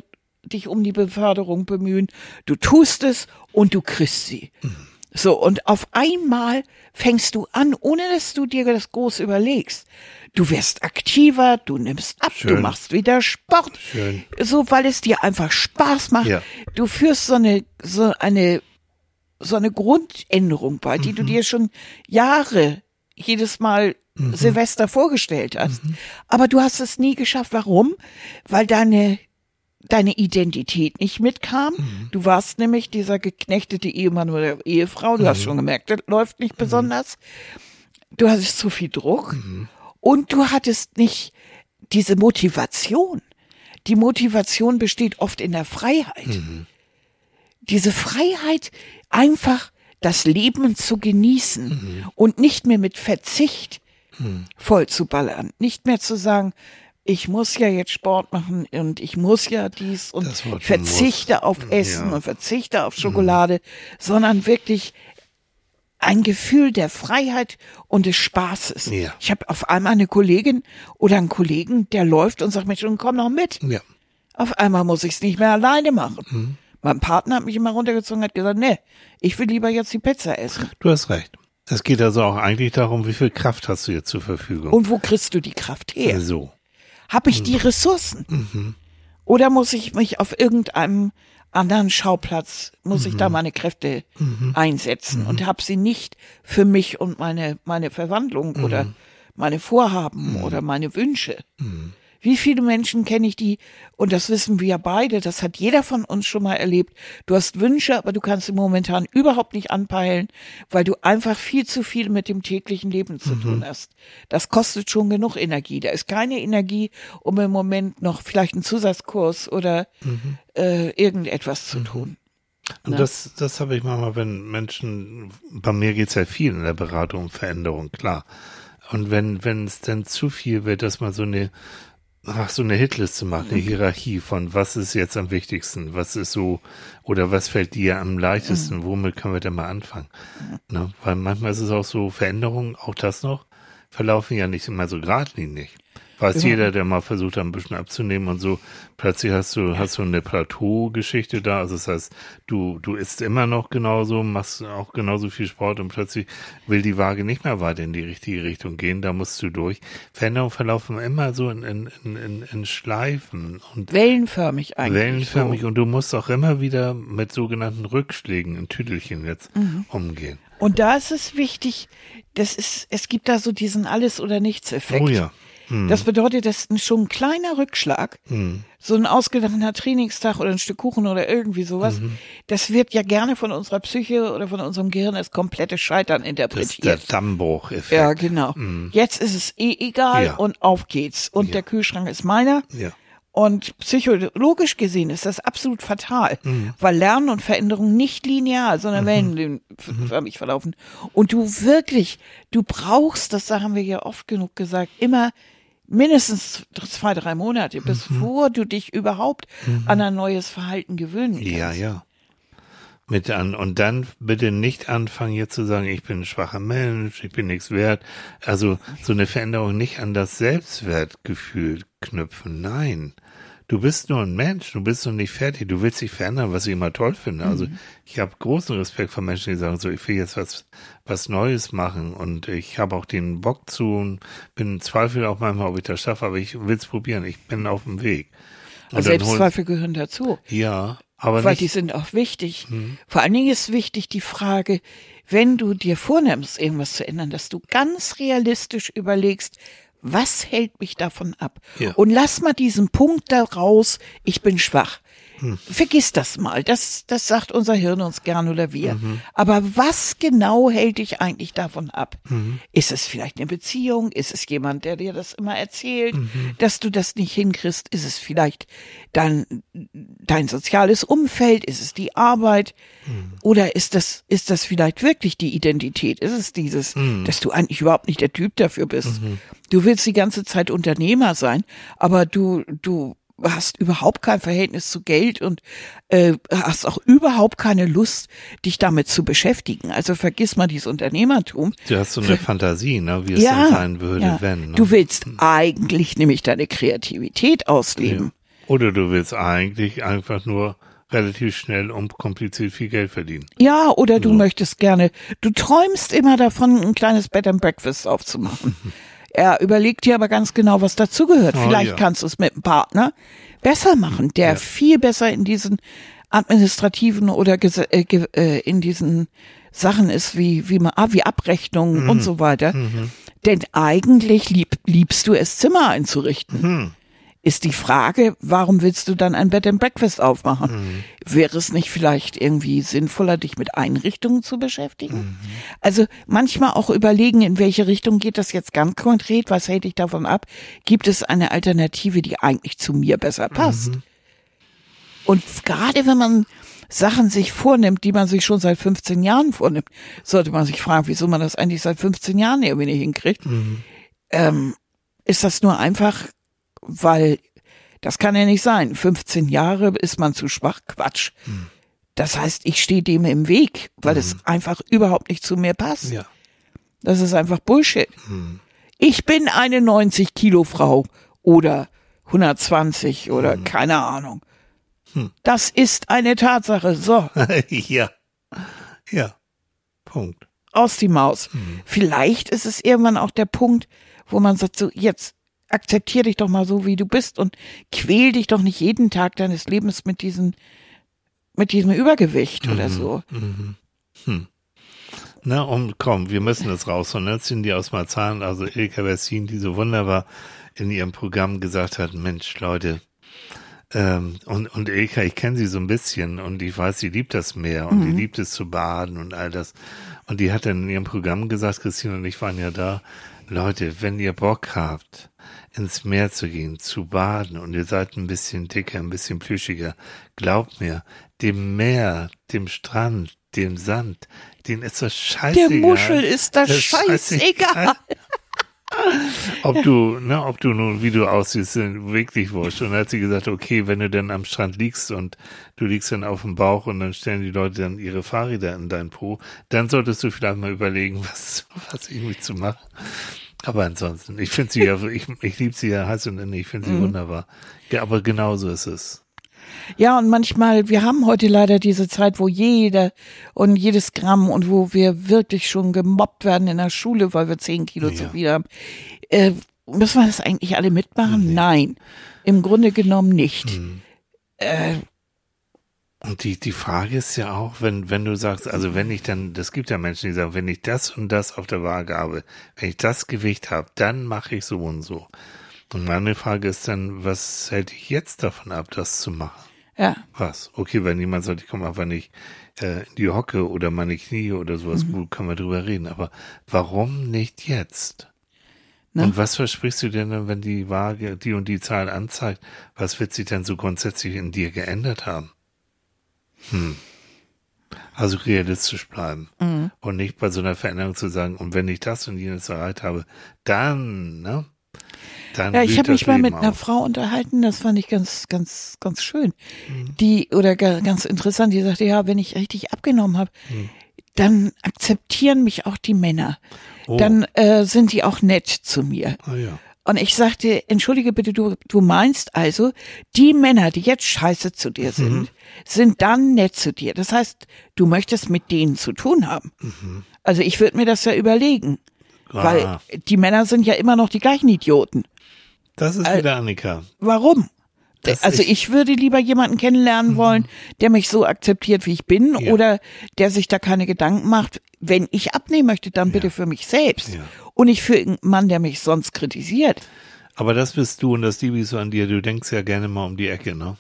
B: dich um die Beförderung bemühen. Du tust es und du kriegst sie. Mhm. So, und auf einmal fängst du an, ohne dass du dir das groß überlegst. Du wirst aktiver, du nimmst ab, Schön. Du machst wieder Sport.
A: Schön.
B: So, weil es dir einfach Spaß macht.
A: Ja.
B: Du führst so eine, so eine, so eine Grundänderung bei, die mhm. du dir schon Jahre jedes Mal mhm. Silvester vorgestellt hast. Mhm. Aber du hast es nie geschafft. Warum? Weil deine deine Identität nicht mitkam. Mhm. Du warst nämlich dieser geknechtete Ehemann oder Ehefrau. Du mhm. hast schon gemerkt, das läuft nicht mhm. besonders. Du hattest zu viel Druck. Mhm. Und du hattest nicht diese Motivation. Die Motivation besteht oft in der Freiheit. Mhm. Diese Freiheit, einfach das Leben zu genießen mhm. und nicht mehr mit Verzicht mhm. voll zu ballern. Nicht mehr zu sagen, ich muss ja jetzt Sport machen und ich muss ja dies und verzichte muss. auf Essen ja. und verzichte auf Schokolade, mhm. sondern wirklich ein Gefühl der Freiheit und des Spaßes.
A: Ja.
B: Ich habe auf einmal eine Kollegin oder einen Kollegen, der läuft und sagt, Mensch, komm noch mit.
A: Ja.
B: Auf einmal muss ich es nicht mehr alleine machen. Mhm. Mein Partner hat mich immer runtergezogen und hat gesagt, nee, ich will lieber jetzt die Pizza essen.
A: Du hast recht. Es geht also auch eigentlich darum, wie viel Kraft hast du jetzt zur Verfügung.
B: Und wo kriegst du die Kraft her?
A: So.
B: Habe ich mhm. die Ressourcen?
A: Mhm.
B: Oder muss ich mich auf irgendeinem anderen Schauplatz, muss mhm. ich da meine Kräfte mhm. einsetzen mhm. und habe sie nicht für mich und meine, meine Verwandlung mhm. oder meine Vorhaben mhm. oder meine Wünsche. Mhm. Wie viele Menschen kenne ich, die, und das wissen wir beide, das hat jeder von uns schon mal erlebt, du hast Wünsche, aber du kannst sie momentan überhaupt nicht anpeilen, weil du einfach viel zu viel mit dem täglichen Leben zu mhm. tun hast. Das kostet schon genug Energie. Da ist keine Energie, um im Moment noch vielleicht einen Zusatzkurs oder mhm. äh, irgendetwas zu tun.
A: Und
B: ne?
A: das, das habe ich manchmal, wenn Menschen, bei mir geht es ja viel in der Beratung um Veränderung, klar. Und wenn wenn es dann zu viel wird, dass man so eine Ach, so eine Hitliste macht, eine Hierarchie von was ist jetzt am wichtigsten, was ist so, oder was fällt dir am leichtesten, womit können wir denn mal anfangen? Ne? Weil manchmal ist es auch so, Veränderungen, auch das noch, verlaufen ja nicht immer so geradlinig. Weiß ja. jeder, der mal versucht hat, ein bisschen abzunehmen und so, plötzlich hast du, hast du eine Plateau-Geschichte da, also das heißt, du, du isst immer noch genauso, machst auch genauso viel Sport und plötzlich will die Waage nicht mehr weiter in die richtige Richtung gehen, da musst du durch. Veränderungen verlaufen immer so in, in, in, in Schleifen und
B: wellenförmig eigentlich.
A: Wellenförmig so. Und du musst auch immer wieder mit sogenannten Rückschlägen in Tüdelchen jetzt mhm. umgehen.
B: Und da ist es wichtig, das ist, es gibt da so diesen Alles-oder-Nichts-Effekt.
A: Oh ja.
B: Das bedeutet, dass schon ein kleiner Rückschlag,
A: hm.
B: so ein ausgedachter Trainingstag oder ein Stück Kuchen oder irgendwie sowas, mhm. das wird ja gerne von unserer Psyche oder von unserem Gehirn als komplette Scheitern interpretiert.
A: Das ist der Dammbruch-Effekt.
B: Ja, genau.
A: Mhm.
B: Jetzt ist es eh egal
A: ja.
B: und auf geht's. Und
A: ja. der
B: Kühlschrank ist meiner.
A: Ja.
B: Und psychologisch gesehen ist das absolut fatal,
A: mhm.
B: weil Lernen und Veränderung nicht linear, sondern
A: mhm.
B: wellenförmig verlaufen. Und du wirklich, du brauchst, das haben wir ja oft genug gesagt, immer mindestens zwei, drei Monate, bevor mhm. du dich überhaupt mhm. an ein neues Verhalten gewöhnen kannst.
A: Ja, ja. Mit an, und dann bitte nicht anfangen, jetzt zu sagen, ich bin ein schwacher Mensch, ich bin nichts wert. Also so eine Veränderung nicht an das Selbstwertgefühl knüpfen. Nein. Du bist nur ein Mensch, du bist noch nicht fertig, du willst dich verändern, was ich immer toll finde. Also ich habe großen Respekt vor Menschen, die sagen so, ich will jetzt was was Neues machen und ich habe auch den Bock zu und bin im Zweifel auch manchmal, ob ich das schaffe, aber ich will es probieren, ich bin auf dem Weg. Und
B: Selbstzweifel gehören dazu.
A: Ja, aber
B: Weil
A: nicht,
B: die sind auch wichtig.
A: Hm.
B: Vor allen Dingen ist wichtig die Frage, wenn du dir vornimmst, irgendwas zu ändern, dass du ganz realistisch überlegst, was hält mich davon ab?
A: Ja.
B: Und lass mal diesen Punkt da raus, ich bin schwach.
A: Hm.
B: Vergiss das mal, das, das sagt unser Hirn uns gern oder wir.
A: Mhm.
B: Aber was genau hält dich eigentlich davon ab?
A: Mhm.
B: Ist es vielleicht eine Beziehung? Ist es jemand, der dir das immer erzählt,
A: Mhm.
B: dass du das nicht hinkriegst? Ist es vielleicht dein, dein soziales Umfeld? Ist es die Arbeit?
A: Mhm.
B: Oder ist das, ist das vielleicht wirklich die Identität? Ist es dieses,
A: Mhm.
B: dass du eigentlich überhaupt nicht der Typ dafür bist?
A: Mhm.
B: Du willst die ganze Zeit Unternehmer sein, aber du, du hast überhaupt kein Verhältnis zu Geld und äh, hast auch überhaupt keine Lust, dich damit zu beschäftigen. Also vergiss mal dieses Unternehmertum.
A: Du hast so eine
B: Für,
A: Fantasie, ne, wie es
B: ja,
A: denn sein würde,
B: ja.
A: wenn. Ne?
B: Du willst eigentlich nämlich deine Kreativität ausleben.
A: Oder du willst eigentlich einfach nur relativ schnell und kompliziert viel Geld verdienen.
B: Ja, oder du
A: so.
B: möchtest gerne, du träumst immer davon, ein kleines Bed and Breakfast aufzumachen. Er überlegt dir aber ganz genau, was dazugehört.
A: Oh,
B: Vielleicht
A: ja.
B: kannst du es mit einem Partner besser machen, der
A: Ja.
B: viel besser in diesen administrativen oder ges- äh, ge- äh, in diesen Sachen ist, wie, wie man, ah, wie Abrechnungen
A: Mhm.
B: und so weiter.
A: Mhm.
B: Denn eigentlich lieb, liebst du es, Zimmer einzurichten.
A: Mhm.
B: Ist die Frage, warum willst du dann ein Bed and Breakfast aufmachen?
A: Mhm.
B: Wäre es nicht vielleicht irgendwie sinnvoller, dich mit Einrichtungen zu beschäftigen?
A: Mhm.
B: Also manchmal auch überlegen, in welche Richtung geht das jetzt ganz konkret, was hält dich davon ab? Gibt es eine Alternative, die eigentlich zu mir besser passt?
A: Mhm.
B: Und gerade wenn man Sachen sich vornimmt, die man sich schon seit fünfzehn Jahren vornimmt, sollte man sich fragen, wieso man das eigentlich seit fünfzehn Jahren irgendwie nicht hinkriegt.
A: Mhm.
B: Ähm, ist das nur einfach, weil das kann ja nicht sein. fünfzehn Jahre ist man zu schwach. Quatsch.
A: Mhm.
B: Das heißt, ich stehe dem im Weg, weil
A: Mhm.
B: es einfach überhaupt nicht zu mir passt.
A: Ja.
B: Das ist einfach Bullshit.
A: Mhm.
B: Ich bin eine neunzig Kilo Frau oder hundertzwanzig oder keine Ahnung.
A: Hm.
B: Das ist eine Tatsache. So,
A: ja. Ja. Punkt.
B: aus die Maus.
A: Mhm.
B: Vielleicht ist es irgendwann auch der Punkt, wo man sagt, so jetzt akzeptier dich doch mal so, wie du bist und quäl dich doch nicht jeden Tag deines Lebens mit diesem, mit diesem Übergewicht oder so.
A: Mhm. Hm. Na, und komm, wir müssen das rausholen. Jetzt sind die aus Marzahn, also Ilka Bessin, die so wunderbar in ihrem Programm gesagt hat, Mensch, Leute, ähm, und, und Ilka, ich kenne sie so ein bisschen und ich weiß, sie liebt das Meer und
B: Mhm.
A: die liebt es zu baden und all das. Und die hat dann in ihrem Programm gesagt, Christine und ich waren ja da, Leute, wenn ihr Bock habt, ins Meer zu gehen, zu baden und ihr seid ein bisschen dicker, ein bisschen plüschiger, glaubt mir, dem Meer, dem Strand, dem Sand, denen ist das scheißegal.
B: Der Muschel ist das
A: Das ist
B: scheißegal.
A: Ob du, ne, ob du nun, wie du aussiehst, sind wirklich wurscht. Und dann hat sie gesagt, okay, wenn du dann am Strand liegst und du liegst dann auf dem Bauch und dann stellen die Leute dann ihre Fahrräder in dein Po, dann solltest du vielleicht mal überlegen, was, was irgendwie zu machen. Aber ansonsten, ich finde sie ja, ich, ich liebe sie ja heiß und innig, ich finde sie
B: Mhm.
A: wunderbar. Ja, aber genauso ist es.
B: Ja, und manchmal, wir haben heute leider diese Zeit, wo jeder und jedes Gramm und wo wir wirklich schon gemobbt werden in der Schule, weil wir zehn Kilo
A: Ja.
B: zu viel haben. Äh, müssen wir das eigentlich alle mitmachen?
A: Nee.
B: Nein, im Grunde genommen nicht.
A: Mhm.
B: Äh,
A: Und die, die Frage ist ja auch, wenn, wenn du sagst, also wenn ich dann, das gibt ja Menschen, die sagen, wenn ich das und das auf der Waage habe, wenn ich das Gewicht habe, dann mache ich so und so. Und meine Frage ist dann, was hält dich jetzt davon ab, das zu machen?
B: ja,
A: Was? Okay, wenn jemand sagt, ich komme einfach nicht äh, in die Hocke oder meine Knie oder sowas,
B: Mhm.
A: gut, können wir drüber reden. Aber warum nicht jetzt?
B: Ne?
A: Und was versprichst du denn, dann, wenn die Waage die und die Zahl anzeigt? Was wird sich denn so grundsätzlich in dir geändert haben? Hm. Also realistisch bleiben.
B: Mhm.
A: Und nicht bei so einer Veränderung zu sagen, und wenn ich das und jenes erreicht habe, dann, ne? Dann
B: Ja, ich
A: blüht
B: habe
A: das
B: mich mal
A: Leben
B: mit einer
A: auf.
B: Frau unterhalten, das fand ich ganz, ganz, ganz schön.
A: Mhm.
B: Die, oder ga- ganz interessant, die sagte, ja, wenn ich richtig abgenommen habe,
A: Mhm.
B: dann akzeptieren mich auch die Männer.
A: Oh.
B: Dann äh, sind die auch nett zu mir.
A: Ah, ja.
B: Und ich sagte, entschuldige bitte, du, du meinst also, die Männer, die jetzt scheiße zu dir sind,
A: Mhm.
B: sind dann nett zu dir. Das heißt, du möchtest mit denen zu tun haben.
A: Mhm.
B: Also ich würde mir das ja überlegen.
A: Ah.
B: Weil die Männer sind ja immer noch die gleichen Idioten.
A: Das ist
B: Al-
A: wieder Annika.
B: Warum?
A: Das
B: Also
A: ist-
B: ich würde lieber jemanden kennenlernen wollen, der mich so akzeptiert, wie ich bin,
A: Ja.
B: oder der sich da keine Gedanken macht. Wenn ich abnehmen möchte, dann bitte für mich selbst.
A: Ja.
B: Und nicht für irgendeinen Mann, der mich sonst kritisiert.
A: Aber das bist du und das liebe ich so an dir. Du denkst ja gerne mal um die Ecke, ne?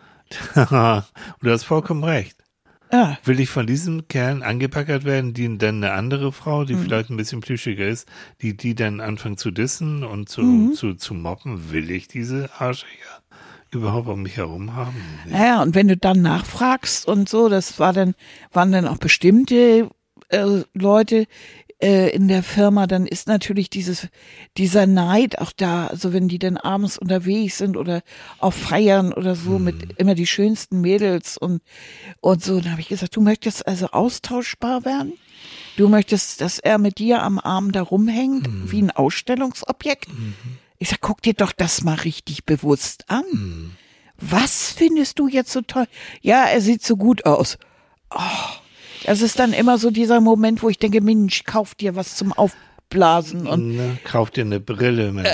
A: Und du hast vollkommen recht.
B: Ja,
A: Will ich von diesem Kerl angepackert werden, die dann eine andere Frau, die vielleicht ein bisschen plüschiger ist, die die dann anfängt zu dissen und zu, zu, zu mobben? Will ich diese Arschlöcher überhaupt um mich herum haben? Nee.
B: naja, und wenn du dann nachfragst und so, das war dann, waren dann auch bestimmte äh, Leute äh, in der Firma, dann ist natürlich dieses, dieser Neid auch da, also wenn die dann abends unterwegs sind oder auf Feiern oder so mit immer die schönsten Mädels und, und so, dann habe ich gesagt, du möchtest also austauschbar werden? Du möchtest, dass er mit dir am Arm da rumhängt, wie ein Ausstellungsobjekt? Ich sag, guck dir doch das mal richtig bewusst an. Was findest du jetzt so toll? Ja, er sieht so gut aus. Oh, das ist dann immer so dieser Moment, wo ich denke, Mensch, kauf dir was zum Aufblasen. Und
A: ne, kauf dir eine Brille, Mensch.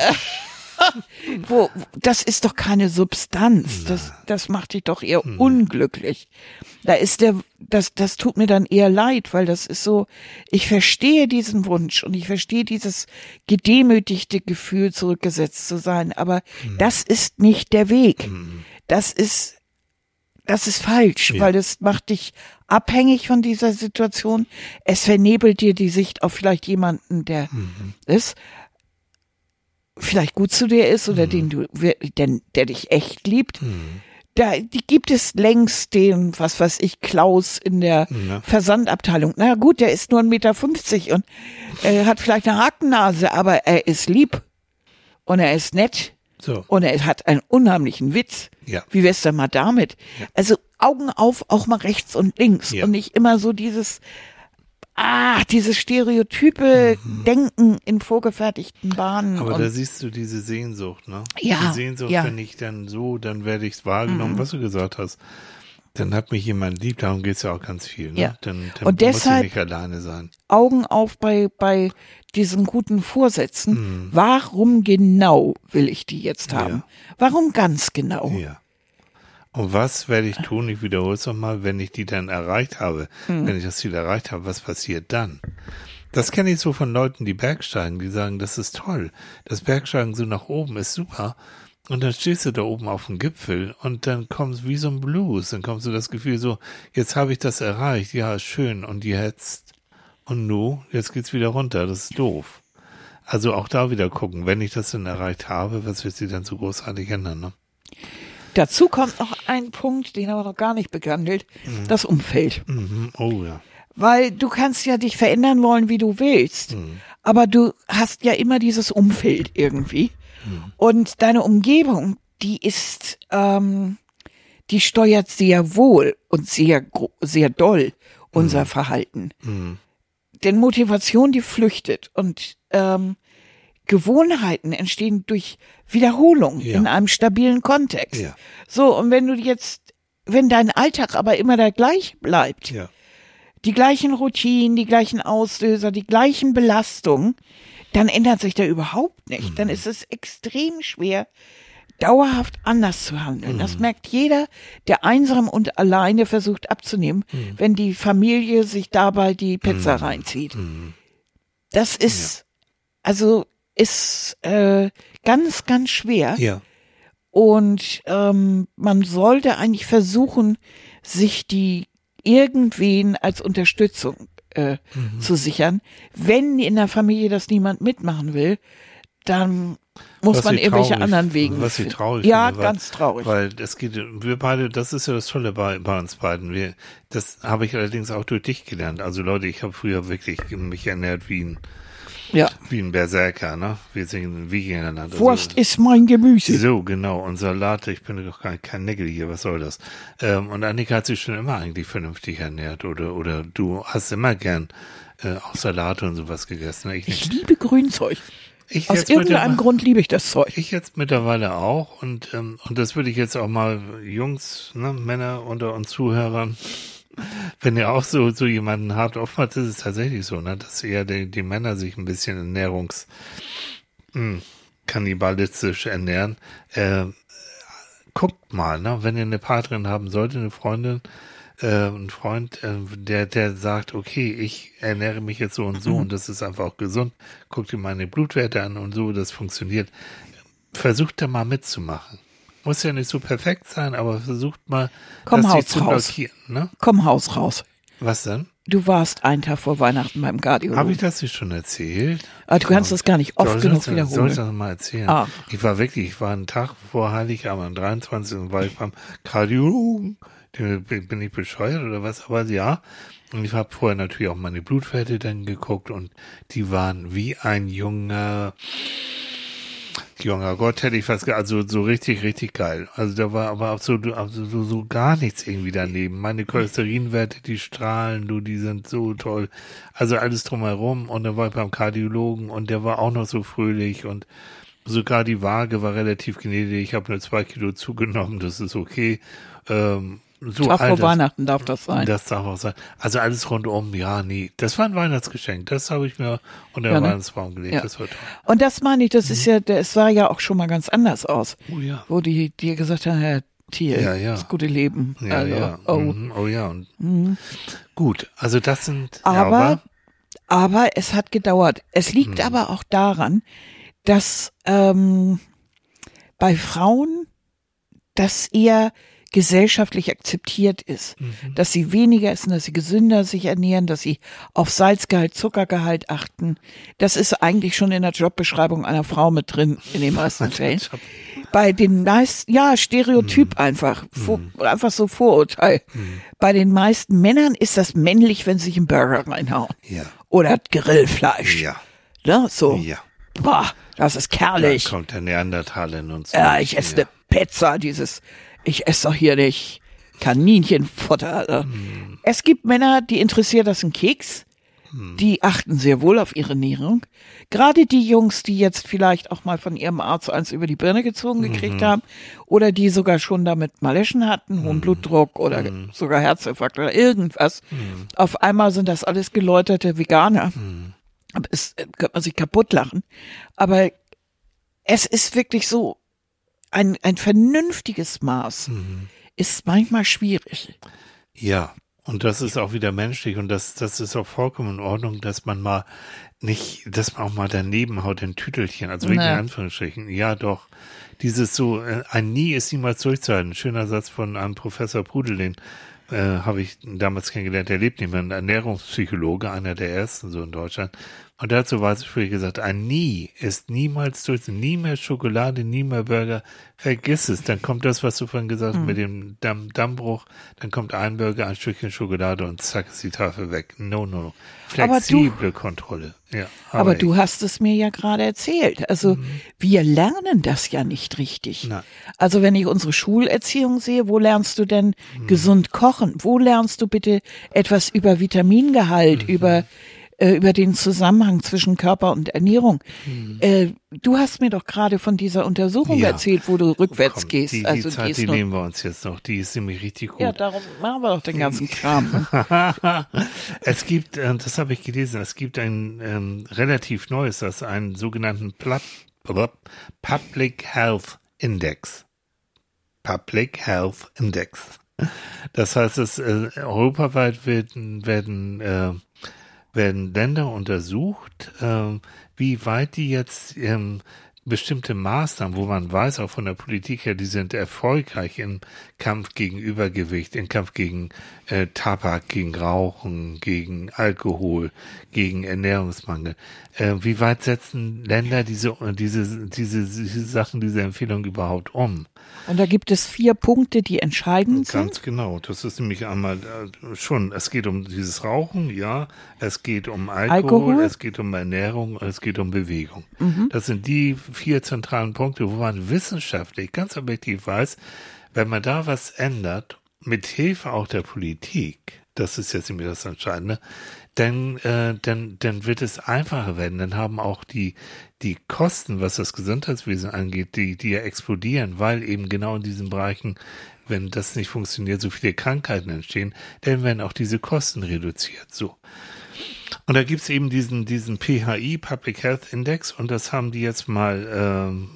B: Wo, das ist doch keine Substanz. Das, das macht dich doch eher
A: Hm.
B: unglücklich. Da ist der, das, das tut mir dann eher leid, weil das ist so, ich verstehe diesen Wunsch und ich verstehe dieses gedemütigte Gefühl, zurückgesetzt zu sein, aber
A: Hm.
B: das ist nicht der Weg.
A: Hm.
B: Das ist, das ist falsch,
A: Ja.
B: weil das macht dich abhängig von dieser Situation. Es vernebelt dir die Sicht auf vielleicht jemanden, der
A: Mhm.
B: ist, vielleicht gut zu dir ist oder
A: Mhm.
B: den du, der, der dich echt liebt.
A: Mhm.
B: Da, die gibt es längst den, was weiß ich, Klaus in der
A: Ja.
B: Versandabteilung. Na gut, der ist nur ein Meter fünfzig und er hat vielleicht eine Hakennase, aber er ist lieb und er ist nett
A: So.
B: und er hat einen unheimlichen Witz.
A: Ja.
B: Wie wär's denn mal damit?
A: Ja.
B: Also Augen auf, auch mal rechts und links
A: Ja.
B: und nicht immer so dieses, ah, dieses stereotype Denken in vorgefertigten Bahnen.
A: Mhm. Aber
B: und
A: da siehst du diese Sehnsucht, ne?
B: Ja,
A: Die Sehnsucht,
B: ja.
A: wenn ich dann so, dann werde ich es wahrgenommen, was du gesagt hast. Dann hat mich jemand lieb, darum geht's ja auch ganz viel, ne?
B: Ja.
A: Dann, dann
B: Und
A: muss
B: deshalb-
A: ich nicht alleine sein.
B: Augen auf bei, bei diesen guten Vorsätzen.
A: Mhm.
B: Warum genau will ich die jetzt haben?
A: Ja.
B: Warum ganz genau?
A: Ja. Und was werde ich tun? Ich wiederhole es nochmal, wenn ich die dann erreicht habe, wenn ich das Ziel erreicht habe, was passiert dann? Das kenne ich so von Leuten, die Bergsteigen, die sagen, das ist toll. Das Bergsteigen so nach oben ist super. Und dann stehst du da oben auf dem Gipfel und dann kommst wie so ein Blues. Dann kommst du das Gefühl so, jetzt habe ich das erreicht. Ja, ist schön. Und jetzt? Und nu? Jetzt geht's wieder runter. Das ist doof. Also auch da wieder gucken, wenn ich das dann erreicht habe, was wird sich dann so großartig ändern, ne?
B: Dazu kommt noch ein Punkt, den haben wir noch gar nicht behandelt, das Umfeld.
A: Mhm. Oh ja.
B: Weil du kannst ja dich verändern wollen, wie du willst.
A: Mhm.
B: Aber du hast ja immer dieses Umfeld irgendwie.
A: Mhm.
B: Und deine Umgebung, die ist, ähm, die steuert sehr wohl und sehr, gro- sehr doll unser
A: Mhm.
B: Verhalten.
A: Mhm.
B: Denn Motivation, die flüchtet und ähm, Gewohnheiten entstehen durch Wiederholung
A: Ja.
B: in einem stabilen Kontext.
A: Ja.
B: So, und wenn du jetzt, wenn dein Alltag aber immer der gleich bleibt,
A: Ja.
B: die gleichen Routinen, die gleichen Auslöser, die gleichen Belastungen, dann ändert sich da überhaupt nicht.
A: Mhm.
B: Dann ist es extrem schwer, dauerhaft anders zu handeln.
A: Mhm.
B: Das merkt jeder, der einsam und alleine versucht abzunehmen,
A: Mhm.
B: wenn die Familie sich dabei die Pizza
A: Mhm.
B: reinzieht.
A: Mhm.
B: Das ist, also ist äh, ganz, ganz schwer.
A: Ja.
B: Und ähm, man sollte eigentlich versuchen, sich die irgendwen als Unterstützung äh,
A: Mhm.
B: zu sichern. Wenn in der Familie das niemand mitmachen will, dann muss
A: Was
B: man
A: ich
B: irgendwelche
A: traurig-
B: anderen Wegen
A: was ich
B: finden.
A: traurig
B: Ja,
A: finde, weil-
B: ganz traurig.
A: Weil es geht, wir beide, das ist ja das Tolle bei, bei uns beiden. Wir, das habe ich allerdings auch durch dich gelernt. Also Leute, ich habe früher wirklich mich ernährt wie ein,
B: Ja.
A: wie ein Berserker, ne? Wir sind Wikinger genannt.
B: Wurst
A: Also,
B: ist mein Gemüse.
A: so, genau. Und Salate, ich bin doch kein, kein Nägel hier, was soll das? Ähm, und Annika hat sich schon immer eigentlich vernünftig ernährt. Oder, oder du hast immer gern äh, auch Salate und sowas gegessen. Ne? Ich,
B: Ich liebe Grünzeug.
A: ich
B: Aus
A: jetzt
B: irgendeinem
A: mittlerweile-
B: Grund liebe ich das Zeug.
A: Ich jetzt mittlerweile auch und ähm, und das würde ich jetzt auch mal Jungs, ne, Männer unter uns Zuhörern, wenn ihr auch so so jemanden habt, oftmals ist es tatsächlich so, ne, dass eher die, die Männer sich ein bisschen ernährungs mh, kannibalistisch ernähren. Äh, guckt mal, ne, wenn ihr eine Partnerin haben solltet, eine Freundin, äh, ein Freund, äh, der, der sagt, okay, ich ernähre mich jetzt so und so und das ist einfach auch gesund, guckt ihr meine Blutwerte an und so, das funktioniert. Versucht da mal mitzumachen. Muss ja nicht so perfekt sein, aber versucht mal,
B: Komm,
A: das
B: Haus
A: nicht zu
B: raus.
A: blockieren, ne?
B: Komm, Haus raus.
A: Was denn?
B: Du warst einen Tag vor Weihnachten beim
A: Habe
B: Kardiologen.
A: ich das nicht schon erzählt?
B: Aber du kannst das gar nicht oft
A: Soll ich
B: genug
A: das- Soll
B: wiederholen.
A: ich das mal erzählen?
B: Ah.
A: Ich war wirklich, ich war einen Tag vor Heiligabend, am dreiundzwanzigsten war ich beim Kardiologen. Den- Bin ich bescheuert oder was? Aber ja. Und ich habe vorher natürlich auch meine Blutwerte dann geguckt und die waren wie ein junger, junger Gott, hätte ich fast gesagt. Also so richtig, richtig geil. Also da war aber auch so, also so, so gar nichts irgendwie daneben. Meine Cholesterinwerte, die strahlen, du, die sind so toll. Also alles drumherum. Und dann war ich beim Kardiologen und der war auch noch so fröhlich und sogar die Waage war relativ gnädig, ich habe nur zwei Kilo zugenommen, das ist okay. Ähm, so
B: Tag vor
A: alles,
B: Weihnachten darf das sein.
A: Das darf auch sein. Also alles rundum, ja, nee. Das war ein Weihnachtsgeschenk, das habe ich mir unter den
B: Ja, ne?
A: Weihnachtsbaum gelegt,
B: Ja.
A: das war toll.
B: Und das meine ich, das ist ja, es sah ja auch schon mal ganz anders aus.
A: Oh ja.
B: Wo die dir gesagt haben, Herr Thiel,
A: Ja, ja.
B: das gute Leben.
A: Ja,
B: also,
A: ja.
B: Oh.
A: Mhm. Oh ja. Und gut, also das sind, ja,
B: Aber,
A: aber
B: aber es hat gedauert. Es liegt
A: Mhm.
B: aber auch daran, dass ähm, bei Frauen das eher gesellschaftlich akzeptiert ist,
A: Mhm.
B: dass sie weniger essen, dass sie gesünder sich ernähren, dass sie auf Salzgehalt, Zuckergehalt achten. Das ist eigentlich schon in der Jobbeschreibung einer Frau mit drin, in den meisten Fällen. Bei den meisten, ja, Stereotyp einfach, vor, einfach so Vorurteil. Bei den meisten Männern ist das männlich, wenn sie sich einen Burger reinhauen.
A: Ja.
B: Oder Grillfleisch.
A: Ja.
B: Ne, so.
A: Ja.
B: Boah, das ist
A: Da
B: kerlich.
A: kommt der Neandertaler in uns.
B: Ja,
A: durch.
B: ich esse eine Pizza, dieses, ich esse doch hier nicht Kaninchenfutter. Alter. Es gibt Männer, die interessiert das ein Keks. Die achten sehr wohl auf ihre Ernährung. Gerade die Jungs, die jetzt vielleicht auch mal von ihrem Arzt eins über die Birne gezogen gekriegt haben oder die sogar schon damit Maleschen hatten, hohen Blutdruck oder sogar Herzinfarkt oder irgendwas. Auf einmal sind das alles geläuterte Veganer. Aber es äh, könnte man sich kaputt lachen. Aber es ist wirklich so, ein, ein vernünftiges Maß ist manchmal schwierig.
A: Ja, und das ist auch wieder menschlich und das, das ist auch vollkommen in Ordnung, dass man mal nicht, dass man auch mal daneben haut in Tütelchen, also wirklich in
B: Na.
A: Anführungsstrichen. Ja, doch. Dieses so, äh, ein Nie ist niemals durchzuhalten. Schöner Satz von einem Professor Prudel, den äh, habe ich damals kennengelernt, der lebt nicht mehr, ein Ernährungspsychologe, einer der ersten so in Deutschland. Und dazu war es früher gesagt, ein Nie ist niemals durch, nie mehr Schokolade, nie mehr Burger, vergiss es. Dann kommt das, was du vorhin gesagt hast,
B: Hm.
A: mit dem Damm, Dammbruch, dann kommt ein Burger, ein Stückchen Schokolade und zack ist die Tafel weg. No, no, no.
B: Aber du-
A: Flexible Kontrolle. Ja,
B: Aber
A: ich-
B: du hast es mir ja gerade erzählt. Also wir lernen das ja nicht richtig.
A: Nein.
B: Also wenn ich unsere Schulerziehung sehe, wo lernst du denn gesund kochen? Wo lernst du bitte etwas über Vitamingehalt, über äh, über den Zusammenhang zwischen Körper und Ernährung? Äh, du hast mir doch gerade von dieser Untersuchung
A: Ja.
B: erzählt, wo du rückwärts
A: Komm,
B: gehst.
A: Die, die
B: also
A: Zeit,
B: gehst
A: die
B: nur-
A: nehmen wir uns jetzt noch. Die ist nämlich richtig gut.
B: ja, darum machen wir doch den ganzen Kram. Ne?
A: Es gibt, äh, das habe ich gelesen, es gibt ein ähm, relativ neues, das ist einen sogenannten Pla- Public Health Index. Public Health Index. Das heißt, es äh, europaweit werden werden äh, werden Länder untersucht, ähm, wie weit die jetzt ähm, bestimmte Maßnahmen, wo man weiß, auch von der Politik her, die sind erfolgreich im Kampf gegen Übergewicht, im Kampf gegen äh, Tabak, gegen Rauchen, gegen Alkohol, gegen Ernährungsmangel. Äh, wie weit setzen Länder diese, diese, diese, diese Sachen, diese Empfehlungen überhaupt um?
B: Und da gibt es vier Punkte, die entscheidend sind.
A: Ganz genau. Das ist nämlich einmal äh, schon, es geht um dieses Rauchen, ja, es geht um Alkohol,
B: Alkohol.
A: es geht um Ernährung, es geht um Bewegung. Das sind die vier zentralen Punkte, wo man wissenschaftlich ganz objektiv weiß, wenn man da was ändert, mit Hilfe auch der Politik, das ist jetzt nämlich das Entscheidende, dann, äh, dann, dann wird es einfacher werden. Dann haben auch die, die Kosten, was das Gesundheitswesen angeht, die, die ja explodieren, weil eben genau in diesen Bereichen, wenn das nicht funktioniert, so viele Krankheiten entstehen, dann werden auch diese Kosten reduziert. So. Und da gibt's eben diesen, diesen P H I, Public Health Index, und das haben die jetzt mal, ähm,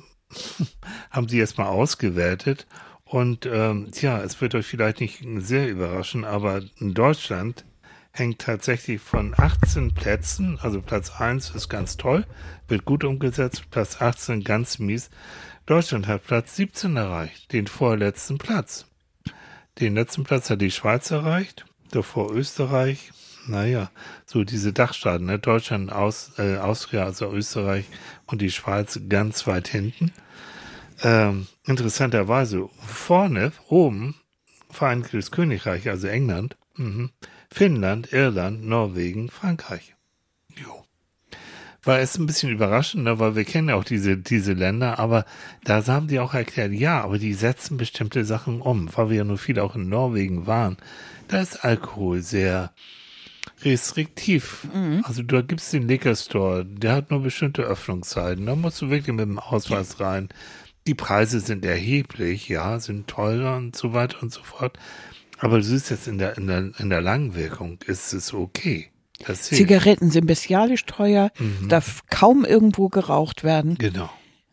A: haben sie jetzt mal ausgewertet. Und ähm, tja, es wird euch vielleicht nicht sehr überraschen, aber in Deutschland hängt tatsächlich von achtzehn Plätzen, also Platz eins ist ganz toll, wird gut umgesetzt, Platz achtzehn ganz mies. Deutschland hat Platz siebzehn erreicht, den vorletzten Platz. Den letzten Platz hat die Schweiz erreicht, davor Österreich. Naja, so diese Dachstaaten, ne? Deutschland, Aus, äh, Austria, also Österreich und die Schweiz ganz weit hinten. Ähm, interessanterweise vorne, oben, Vereinigtes Königreich, also England, mhm. Finnland, Irland, Norwegen, Frankreich. Jo. War es ein bisschen überraschend, ne, weil wir kennen ja auch diese, diese Länder, aber da haben die auch erklärt, ja, aber die setzen bestimmte Sachen um, weil wir ja nur viel auch in Norwegen waren. Da ist Alkohol sehr, restriktiv. Mhm. Also du gibst den Liquor Store, der hat nur bestimmte Öffnungszeiten. Da musst du wirklich mit dem Ausweis rein. Die Preise sind erheblich, ja, sind teurer und so weiter und so fort. Aber du siehst jetzt in der, in der, in der Langwirkung ist es okay.
B: Zigaretten sind bestialisch teuer, mhm. darf kaum irgendwo geraucht werden.
A: Genau.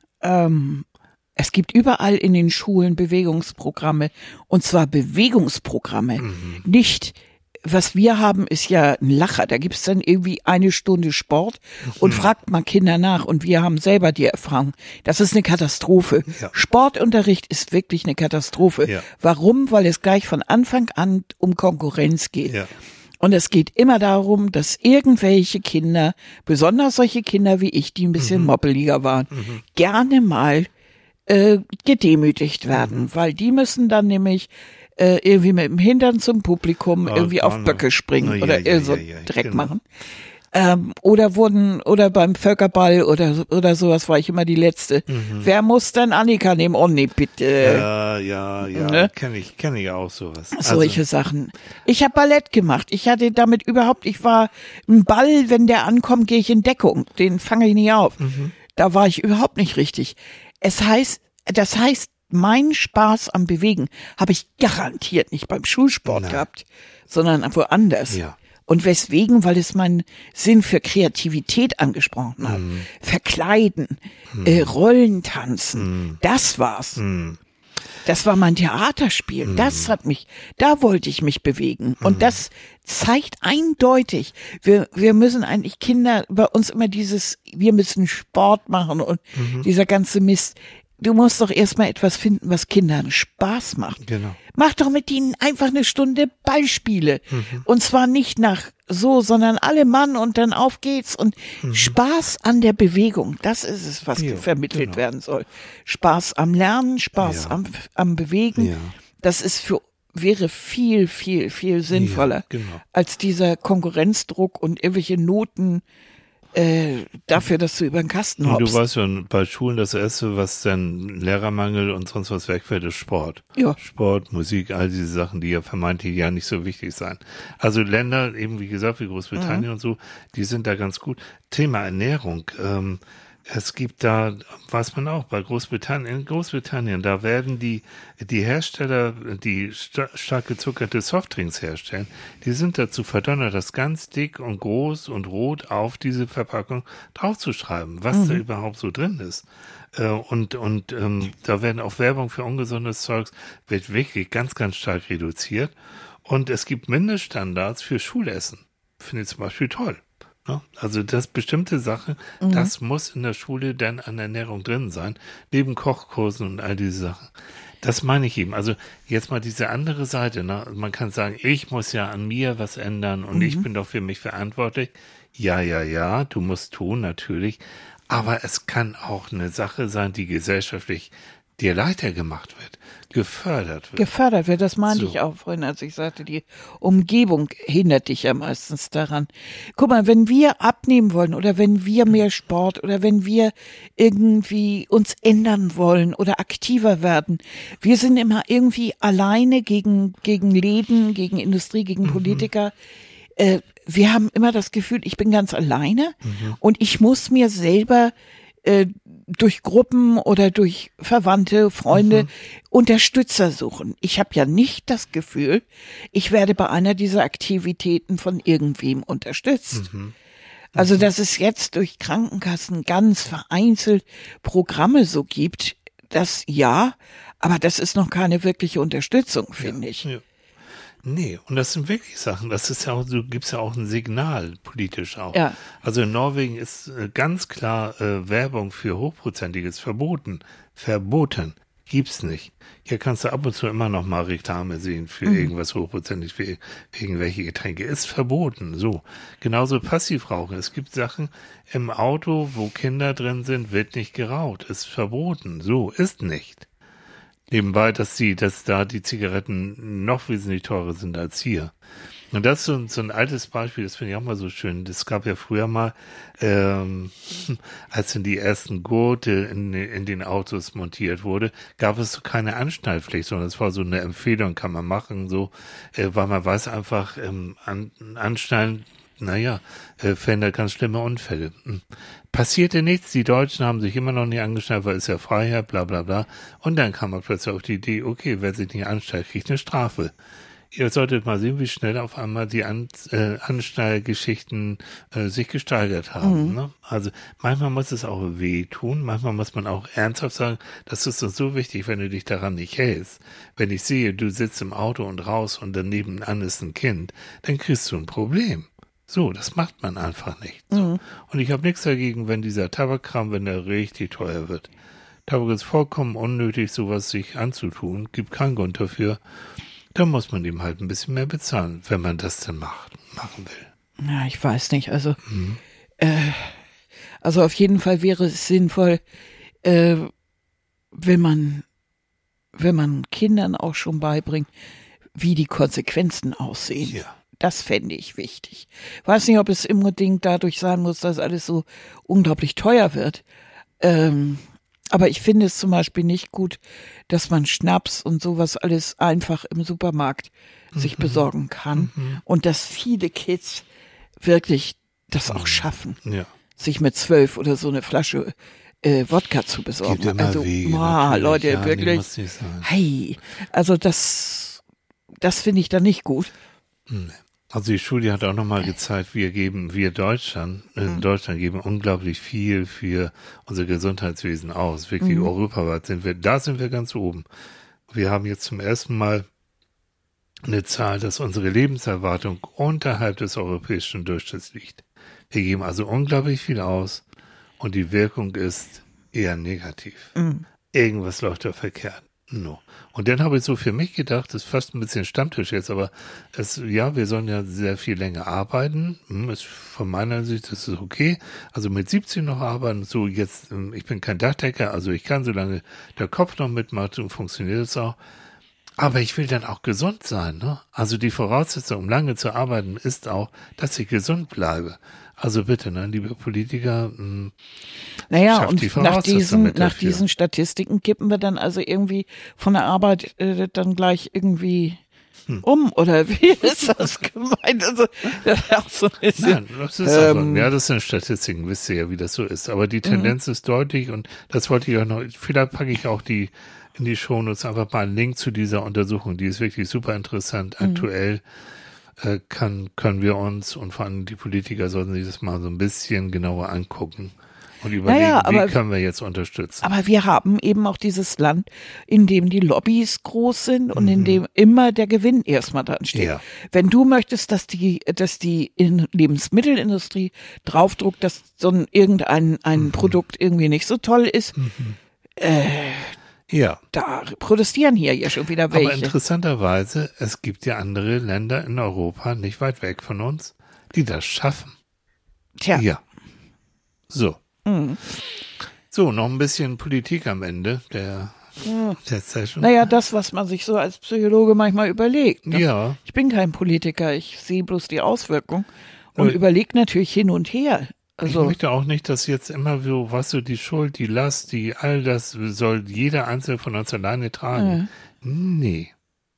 B: Ähm, es gibt überall in den Schulen Bewegungsprogramme, und zwar Bewegungsprogramme. Mhm. Nicht, was wir haben, ist ja ein Lacher. Da gibt's dann irgendwie eine Stunde Sport und mhm. fragt mal Kinder nach. Und wir haben selber die Erfahrung, das ist eine Katastrophe. Ja. Sportunterricht ist wirklich eine Katastrophe. Ja. Warum? Weil es gleich von Anfang an um Konkurrenz geht. Ja. Und es geht immer darum, dass irgendwelche Kinder, besonders solche Kinder wie ich, die ein bisschen mhm. moppeliger waren, mhm. gerne mal äh, gedemütigt werden, mhm. weil die müssen dann nämlich äh, irgendwie mit dem Hintern zum Publikum oh, irgendwie auf Böcke springen oh, oder ja, ja, so ja, ja, Dreck genau. machen. Ähm, oder wurden, oder beim Völkerball oder, oder sowas war ich immer die Letzte. Mhm. Wer muss denn Annika nehmen? Oh nee, bitte.
A: Ja, ja, ja, ne? kenne ich, kenne ich auch sowas.
B: Solche
A: also.
B: Sachen. Ich habe Ballett gemacht. Ich hatte damit überhaupt, ich war ein Ball, wenn der ankommt, gehe ich in Deckung. Den fange ich nie auf. Mhm. Da war ich überhaupt nicht richtig. Es heißt, das heißt, mein Spaß am Bewegen habe ich garantiert nicht beim Schulsport Nein. gehabt, sondern woanders. Ja. Und weswegen? Weil es meinen Sinn für Kreativität angesprochen hat. Mm. Verkleiden, mm. äh, Rollentanzen, mm. das war's. Mm. Das war mein Theaterspiel. Mm. Das hat mich, da wollte ich mich bewegen. Mm. Und das zeigt eindeutig, wir, wir müssen eigentlich Kinder, bei uns immer dieses, wir müssen Sport machen und mm-hmm. dieser ganze Mist. Du musst doch erstmal etwas finden, was Kindern Spaß macht.
A: Genau.
B: Mach doch mit ihnen einfach eine Stunde Ballspiele. Mhm. Und zwar nicht nach so, sondern alle Mann und dann auf geht's. Und mhm. Spaß an der Bewegung, das ist es, was ja, vermittelt genau. werden soll. Spaß am Lernen, Spaß ja. am, am Bewegen. Ja. Das ist für, wäre viel, viel, viel sinnvoller ja, genau. als dieser Konkurrenzdruck und irgendwelche Noten, Äh, dafür, dass du über den Kasten hoppst.
A: Und du weißt ja, bei Schulen das Erste, was dann Lehrermangel und sonst was wegfällt, ist Sport.
B: Ja.
A: Sport, Musik, all diese Sachen, die ja vermeintlich ja nicht so wichtig sein. Also Länder, eben wie gesagt, wie Großbritannien mhm. und so, die sind da ganz gut. Thema Ernährung, ähm, es gibt da, weiß man auch, bei Großbritannien, in Großbritannien, da werden die, die Hersteller, die sta- stark gezuckerte Softdrinks herstellen, die sind dazu verdonnert, das ganz dick und groß und rot auf diese Verpackung draufzuschreiben, was mhm. da überhaupt so drin ist. Äh, und, und, ähm, da werden auch Werbung für ungesundes Zeugs, wird wirklich ganz, ganz stark reduziert. Und es gibt Mindeststandards für Schulessen. Finde ich zum Beispiel toll. Also das bestimmte Sache, mhm. das muss in der Schule dann an Ernährung drin sein, neben Kochkursen und all diese Sachen. Das meine ich eben. Also jetzt mal diese andere Seite. Ne? Man kann sagen, ich muss ja an mir was ändern und mhm. ich bin doch für mich verantwortlich. Ja, ja, ja, du musst tun, natürlich. Aber es kann auch eine Sache sein, die gesellschaftlich dir leichter gemacht wird, gefördert wird.
B: Gefördert wird, das meinte so. Ich auch vorhin, als ich sagte, die Umgebung hindert dich ja meistens daran. Guck mal, wenn wir abnehmen wollen oder wenn wir mehr Sport oder wenn wir irgendwie uns ändern wollen oder aktiver werden, wir sind immer irgendwie alleine gegen, gegen Läden, gegen Industrie, gegen Politiker. Mhm. Äh, wir haben immer das Gefühl, ich bin ganz alleine mhm. und ich muss mir selber äh, durch Gruppen oder durch Verwandte, Freunde mhm. Unterstützer suchen. Ich habe ja nicht das Gefühl, ich werde bei einer dieser Aktivitäten von irgendwem unterstützt. Mhm. Mhm. Also, dass es jetzt durch Krankenkassen ganz vereinzelt Programme so gibt, das ja, aber das ist noch keine wirkliche Unterstützung, finde
A: ja,
B: ich.
A: Ja. Nee, und das sind wirklich Sachen, das ist ja auch, du gibst ja auch ein Signal, politisch auch.
B: Ja.
A: Also in Norwegen ist äh, ganz klar äh, Werbung für Hochprozentiges verboten. Verboten. Gibt's nicht. Hier kannst du ab und zu immer noch mal Reklame sehen für mhm. irgendwas hochprozentig, für irgendwelche Getränke. Ist verboten, so. Genauso Passivrauchen. Es gibt Sachen im Auto, wo Kinder drin sind, wird nicht geraucht. Ist verboten, so. Ist nicht. Nebenbei, dass die, dass da die Zigaretten noch wesentlich teurer sind als hier. Und das ist so, so ein altes Beispiel, das finde ich auch mal so schön. Es gab ja früher mal, ähm, als dann die ersten Gurte in, in den Autos montiert wurde, gab es so keine Anschnallpflicht, sondern es war so eine Empfehlung, kann man machen, so, äh, weil man weiß einfach, ähm, an, Anschnallen, naja, äh, verhindert ganz schlimme Unfälle. Hm. Passierte nichts, die Deutschen haben sich immer noch nicht angeschnallt, weil es ja Freiheit, bla bla bla. Und dann kam man plötzlich auf die Idee, okay, wer sich nicht anschnallt, kriegt eine Strafe. Ihr solltet mal sehen, wie schnell auf einmal die An äh, Anschnallgeschichten äh, sich gesteigert haben. Mhm. Ne? Also manchmal muss es auch wehtun, manchmal muss man auch ernsthaft sagen, das ist uns so wichtig, wenn du dich daran nicht hältst. Wenn ich sehe, du sitzt im Auto und raus und daneben an ist ein Kind, dann kriegst du ein Problem. So, das macht man einfach nicht. So. Mhm. Und ich habe nichts dagegen, wenn dieser Tabakkram, wenn der richtig teuer wird. Tabak ist vollkommen unnötig, sowas sich anzutun, gibt keinen Grund dafür. Da muss man ihm halt ein bisschen mehr bezahlen, wenn man das denn macht, machen will.
B: Ja, ich weiß nicht. Also, mhm. äh, also auf jeden Fall wäre es sinnvoll, äh, wenn man, wenn man Kindern auch schon beibringt, wie die Konsequenzen aussehen. Ja. Das fände ich wichtig. Weiß nicht, ob es unbedingt dadurch sein muss, dass alles so unglaublich teuer wird. Ähm, aber ich finde es zum Beispiel nicht gut, dass man Schnaps und sowas alles einfach im Supermarkt mhm. sich besorgen kann. Mhm. Und dass viele Kids wirklich das auch schaffen, ja. sich mit zwölf oder so eine Flasche äh, Wodka zu besorgen.
A: Gibt immer
B: also,
A: Wege,
B: boah, Leute,
A: ja,
B: wirklich. Hey, also das, das finde ich dann nicht gut.
A: Nee. Also die Studie hat auch nochmal gezeigt, wir geben, wir Deutschland, in mhm. Deutschland geben unglaublich viel für unser Gesundheitswesen aus. Wirklich mhm. europaweit sind wir, da sind wir ganz oben. Wir haben jetzt zum ersten Mal eine Zahl, dass unsere Lebenserwartung unterhalb des europäischen Durchschnitts liegt. Wir geben also unglaublich viel aus und die Wirkung ist eher negativ. Mhm. Irgendwas läuft da verkehrt. No. Und dann habe ich so für mich gedacht, das ist fast ein bisschen Stammtisch jetzt, aber es, ja, wir sollen ja sehr viel länger arbeiten. Hm, ist von meiner Sicht, das ist okay. Also mit siebzig noch arbeiten, so jetzt, ich bin kein Dachdecker, also ich kann, solange der Kopf noch mitmacht, und funktioniert es auch. Aber ich will dann auch gesund sein, ne? Also die Voraussetzung, um lange zu arbeiten, ist auch, dass ich gesund bleibe. Also bitte, ne, liebe Politiker, mh,
B: naja, und die nach diesen, nach diesen Statistiken kippen wir dann also irgendwie von der Arbeit äh, dann gleich irgendwie hm. um, oder wie ist das gemeint? Also, das ist auch so ein bisschen, Nein,
A: das ist ähm, einfach, ja, das sind Statistiken, wisst ihr ja, wie das so ist. Aber die Tendenz mhm. ist deutlich und das wollte ich auch noch, vielleicht packe ich auch die in die Shownotes einfach mal einen Link zu dieser Untersuchung, die ist wirklich super interessant, mhm. aktuell. Kann, können wir uns und vor allem die Politiker sollten sich das mal so ein bisschen genauer angucken und überlegen, naja, aber, wie können wir jetzt unterstützen.
B: Aber wir haben eben auch dieses Land, in dem die Lobbys groß sind und mhm. in dem immer der Gewinn erstmal dran steht. Ja. Wenn du möchtest, dass die, dass die Lebensmittelindustrie draufdruckt, dass so ein irgendein ein mhm. Produkt irgendwie nicht so toll ist, mhm. äh,
A: Ja.
B: Da protestieren hier ja schon wieder welche.
A: Aber interessanterweise, es gibt ja andere Länder in Europa, nicht weit weg von uns, die das schaffen.
B: Tja.
A: Ja. So. Mhm. So, noch ein bisschen Politik am Ende der, ja. der Session.
B: Naja, das, was man sich so als Psychologe manchmal überlegt. Ne?
A: Ja.
B: Ich bin kein Politiker, ich sehe bloß die Auswirkungen und äh, überlege natürlich hin und her. Also,
A: ich möchte auch nicht, dass jetzt immer so, was so die Schuld, die Last, die all das soll jeder Einzelne von uns alleine tragen. Ja. Nee.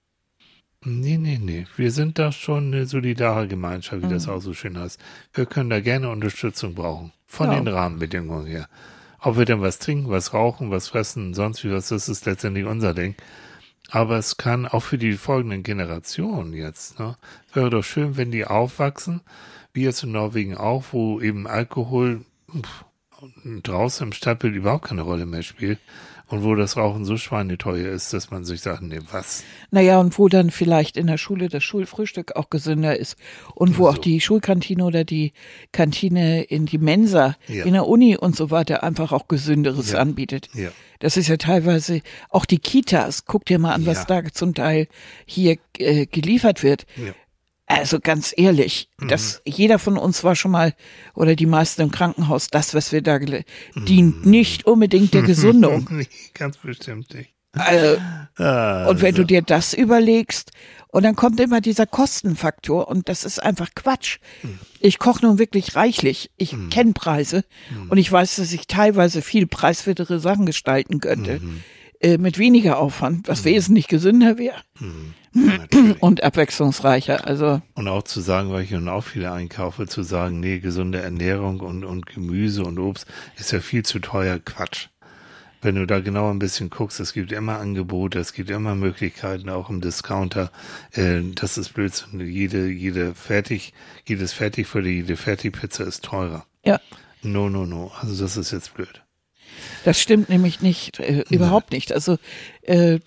A: Nee, nee, nee. Wir sind da schon eine solidare Gemeinschaft, wie mhm. das auch so schön heißt. Wir können da gerne Unterstützung brauchen. Von ja. den Rahmenbedingungen her. Ob wir denn was trinken, was rauchen, was fressen, sonst wie was, das ist letztendlich unser Ding. Aber es kann auch für die folgenden Generationen jetzt, ne, wäre doch schön, wenn die aufwachsen, wie jetzt in Norwegen auch, wo eben Alkohol pff, draußen im Stadtbild überhaupt keine Rolle mehr spielt und wo das Rauchen so schweineteuer ist, dass man sich sagt, nee, was?
B: Naja, und wo dann vielleicht in der Schule das Schulfrühstück auch gesünder ist und wo so. auch die Schulkantine oder die Kantine in die Mensa, ja. in der Uni und so weiter einfach auch Gesünderes ja. anbietet. Ja. Das ist ja teilweise auch die Kitas. Guck dir mal an, was ja. da zum Teil hier äh, geliefert wird. Ja. Also ganz ehrlich, mhm. das, jeder von uns war schon mal, oder die meisten im Krankenhaus, das, was wir da gele- mhm. dient nicht unbedingt der Gesundung.
A: Nee, ganz bestimmt nicht.
B: Also, ah, und wenn so. du dir das überlegst, Und dann kommt immer dieser Kostenfaktor und das ist einfach Quatsch. Ich koche nun wirklich reichlich. Ich
A: Mhm.
B: kenne Preise
A: Mhm.
B: und ich weiß, dass ich teilweise viel preiswertere Sachen gestalten könnte.
A: Mhm.
B: Äh, mit weniger Aufwand, was wesentlich gesünder wäre
A: Mhm. Natürlich.
B: und abwechslungsreicher. Also
A: Und auch zu sagen, weil ich nun auch viele einkaufe, zu sagen, nee, gesunde Ernährung und, und Gemüse und Obst ist ja viel zu teuer. Quatsch. Wenn du da genau ein bisschen guckst, es gibt immer Angebote, es gibt immer Möglichkeiten, auch im Discounter. Äh, das ist Blödsinn. Jede, jede fertig, jedes Fertigfutter, jede Fertigpizza ist teurer.
B: ja,
A: No, no, no. Also das ist jetzt blöd.
B: das stimmt nämlich nicht, äh, überhaupt nicht. Also äh,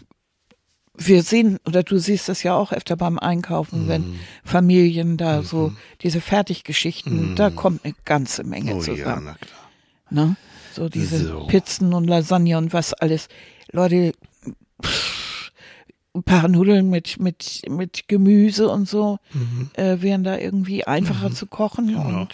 B: wir sehen, oder du siehst das ja auch öfter beim Einkaufen,
A: Mhm.
B: wenn Familien da so diese Fertiggeschichten,
A: Mhm.
B: da kommt eine ganze Menge
A: Oh ja,
B: zusammen.
A: na klar.
B: Ne? So diese
A: So.
B: Pizzen und Lasagne und was alles. Leute, pff, ein paar Nudeln mit, mit, mit Gemüse und so
A: Mhm.
B: äh, wären da irgendwie einfacher zu kochen
A: Genau.
B: und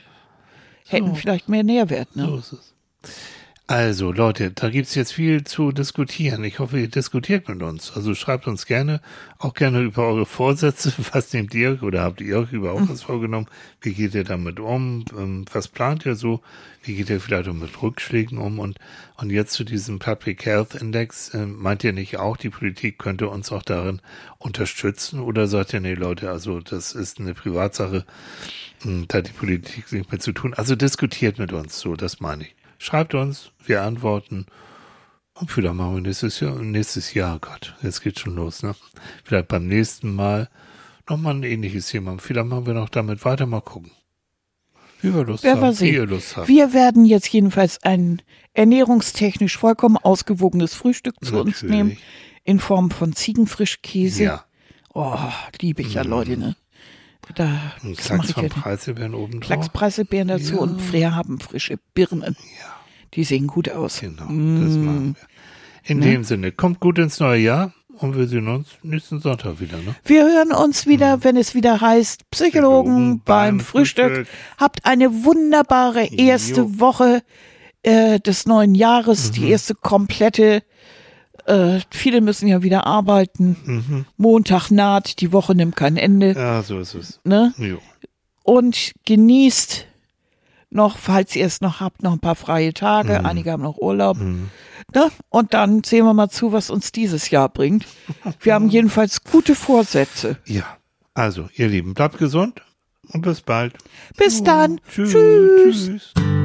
B: hätten
A: So.
B: vielleicht mehr Nährwert. Ne?
A: So ist es. Also Leute, da gibt's jetzt viel zu diskutieren. Ich hoffe, ihr diskutiert mit uns. Also schreibt uns gerne, auch gerne über eure Vorsätze. Was nehmt ihr oder habt ihr euch überhaupt was vorgenommen? Wie geht ihr damit um? Ähm, Was plant ihr so? Wie geht ihr vielleicht auch mit Rückschlägen um? Und, und jetzt zu diesem Public Health Index, äh, meint ihr nicht auch, die Politik könnte uns auch darin unterstützen? Oder sagt ihr, nee Leute, also das ist eine Privatsache, mh, da hat die Politik nichts mehr zu tun. Also diskutiert mit uns, so, das meine ich. Schreibt uns, wir antworten. Und vielleicht machen wir nächstes Jahr, nächstes Jahr, Gott, jetzt geht's schon los, ne? Vielleicht beim nächsten Mal nochmal ein ähnliches Thema. Vielleicht machen wir noch damit weiter, mal gucken. Wie wir Lust
B: Wer
A: haben,
B: weiß
A: wie
B: ich.
A: ihr Lust habt.
B: Wir werden jetzt jedenfalls ein ernährungstechnisch vollkommen ausgewogenes Frühstück zu uns
A: Natürlich.
B: nehmen, in Form von Ziegenfrischkäse.
A: Ja,
B: Oh, liebe ich ja,
A: Mm.
B: Leute, ne? Da,
A: ein
B: das mache
A: Klacks
B: ich
A: von
B: ja.
A: Preiselbeeren oben drauf.
B: Klacks-Preiselbeeren dazu
A: Ja.
B: und Freerhabenfrische Birnen.
A: Ja,
B: Die sehen gut aus.
A: genau,
B: Mm.
A: das machen wir. In
B: Ne?
A: dem Sinne, kommt gut ins neue Jahr und wir sehen uns nächsten Sonntag wieder, ne?
B: Wir hören uns wieder, wenn es wieder heißt Psychologen,
A: Psychologen
B: beim
A: beim
B: Frühstück.
A: Frühstück.
B: Habt eine wunderbare erste
A: Jo.
B: Woche äh, des neuen Jahres, die erste komplette. Äh, viele müssen ja wieder arbeiten.
A: Mhm.
B: Montag naht, die Woche nimmt kein Ende.
A: Ja, so ist es.
B: Ne?
A: Jo.
B: Und genießt noch, falls ihr es noch habt, noch ein paar freie Tage. Einige haben noch Urlaub.
A: Mhm.
B: Ne? Und dann sehen wir mal zu, was uns dieses Jahr bringt. Wir haben jedenfalls gute Vorsätze.
A: Ja, also, ihr Lieben, bleibt gesund und bis bald.
B: Bis dann.
A: Tschüss.
B: Tschüss.
A: Tschüss.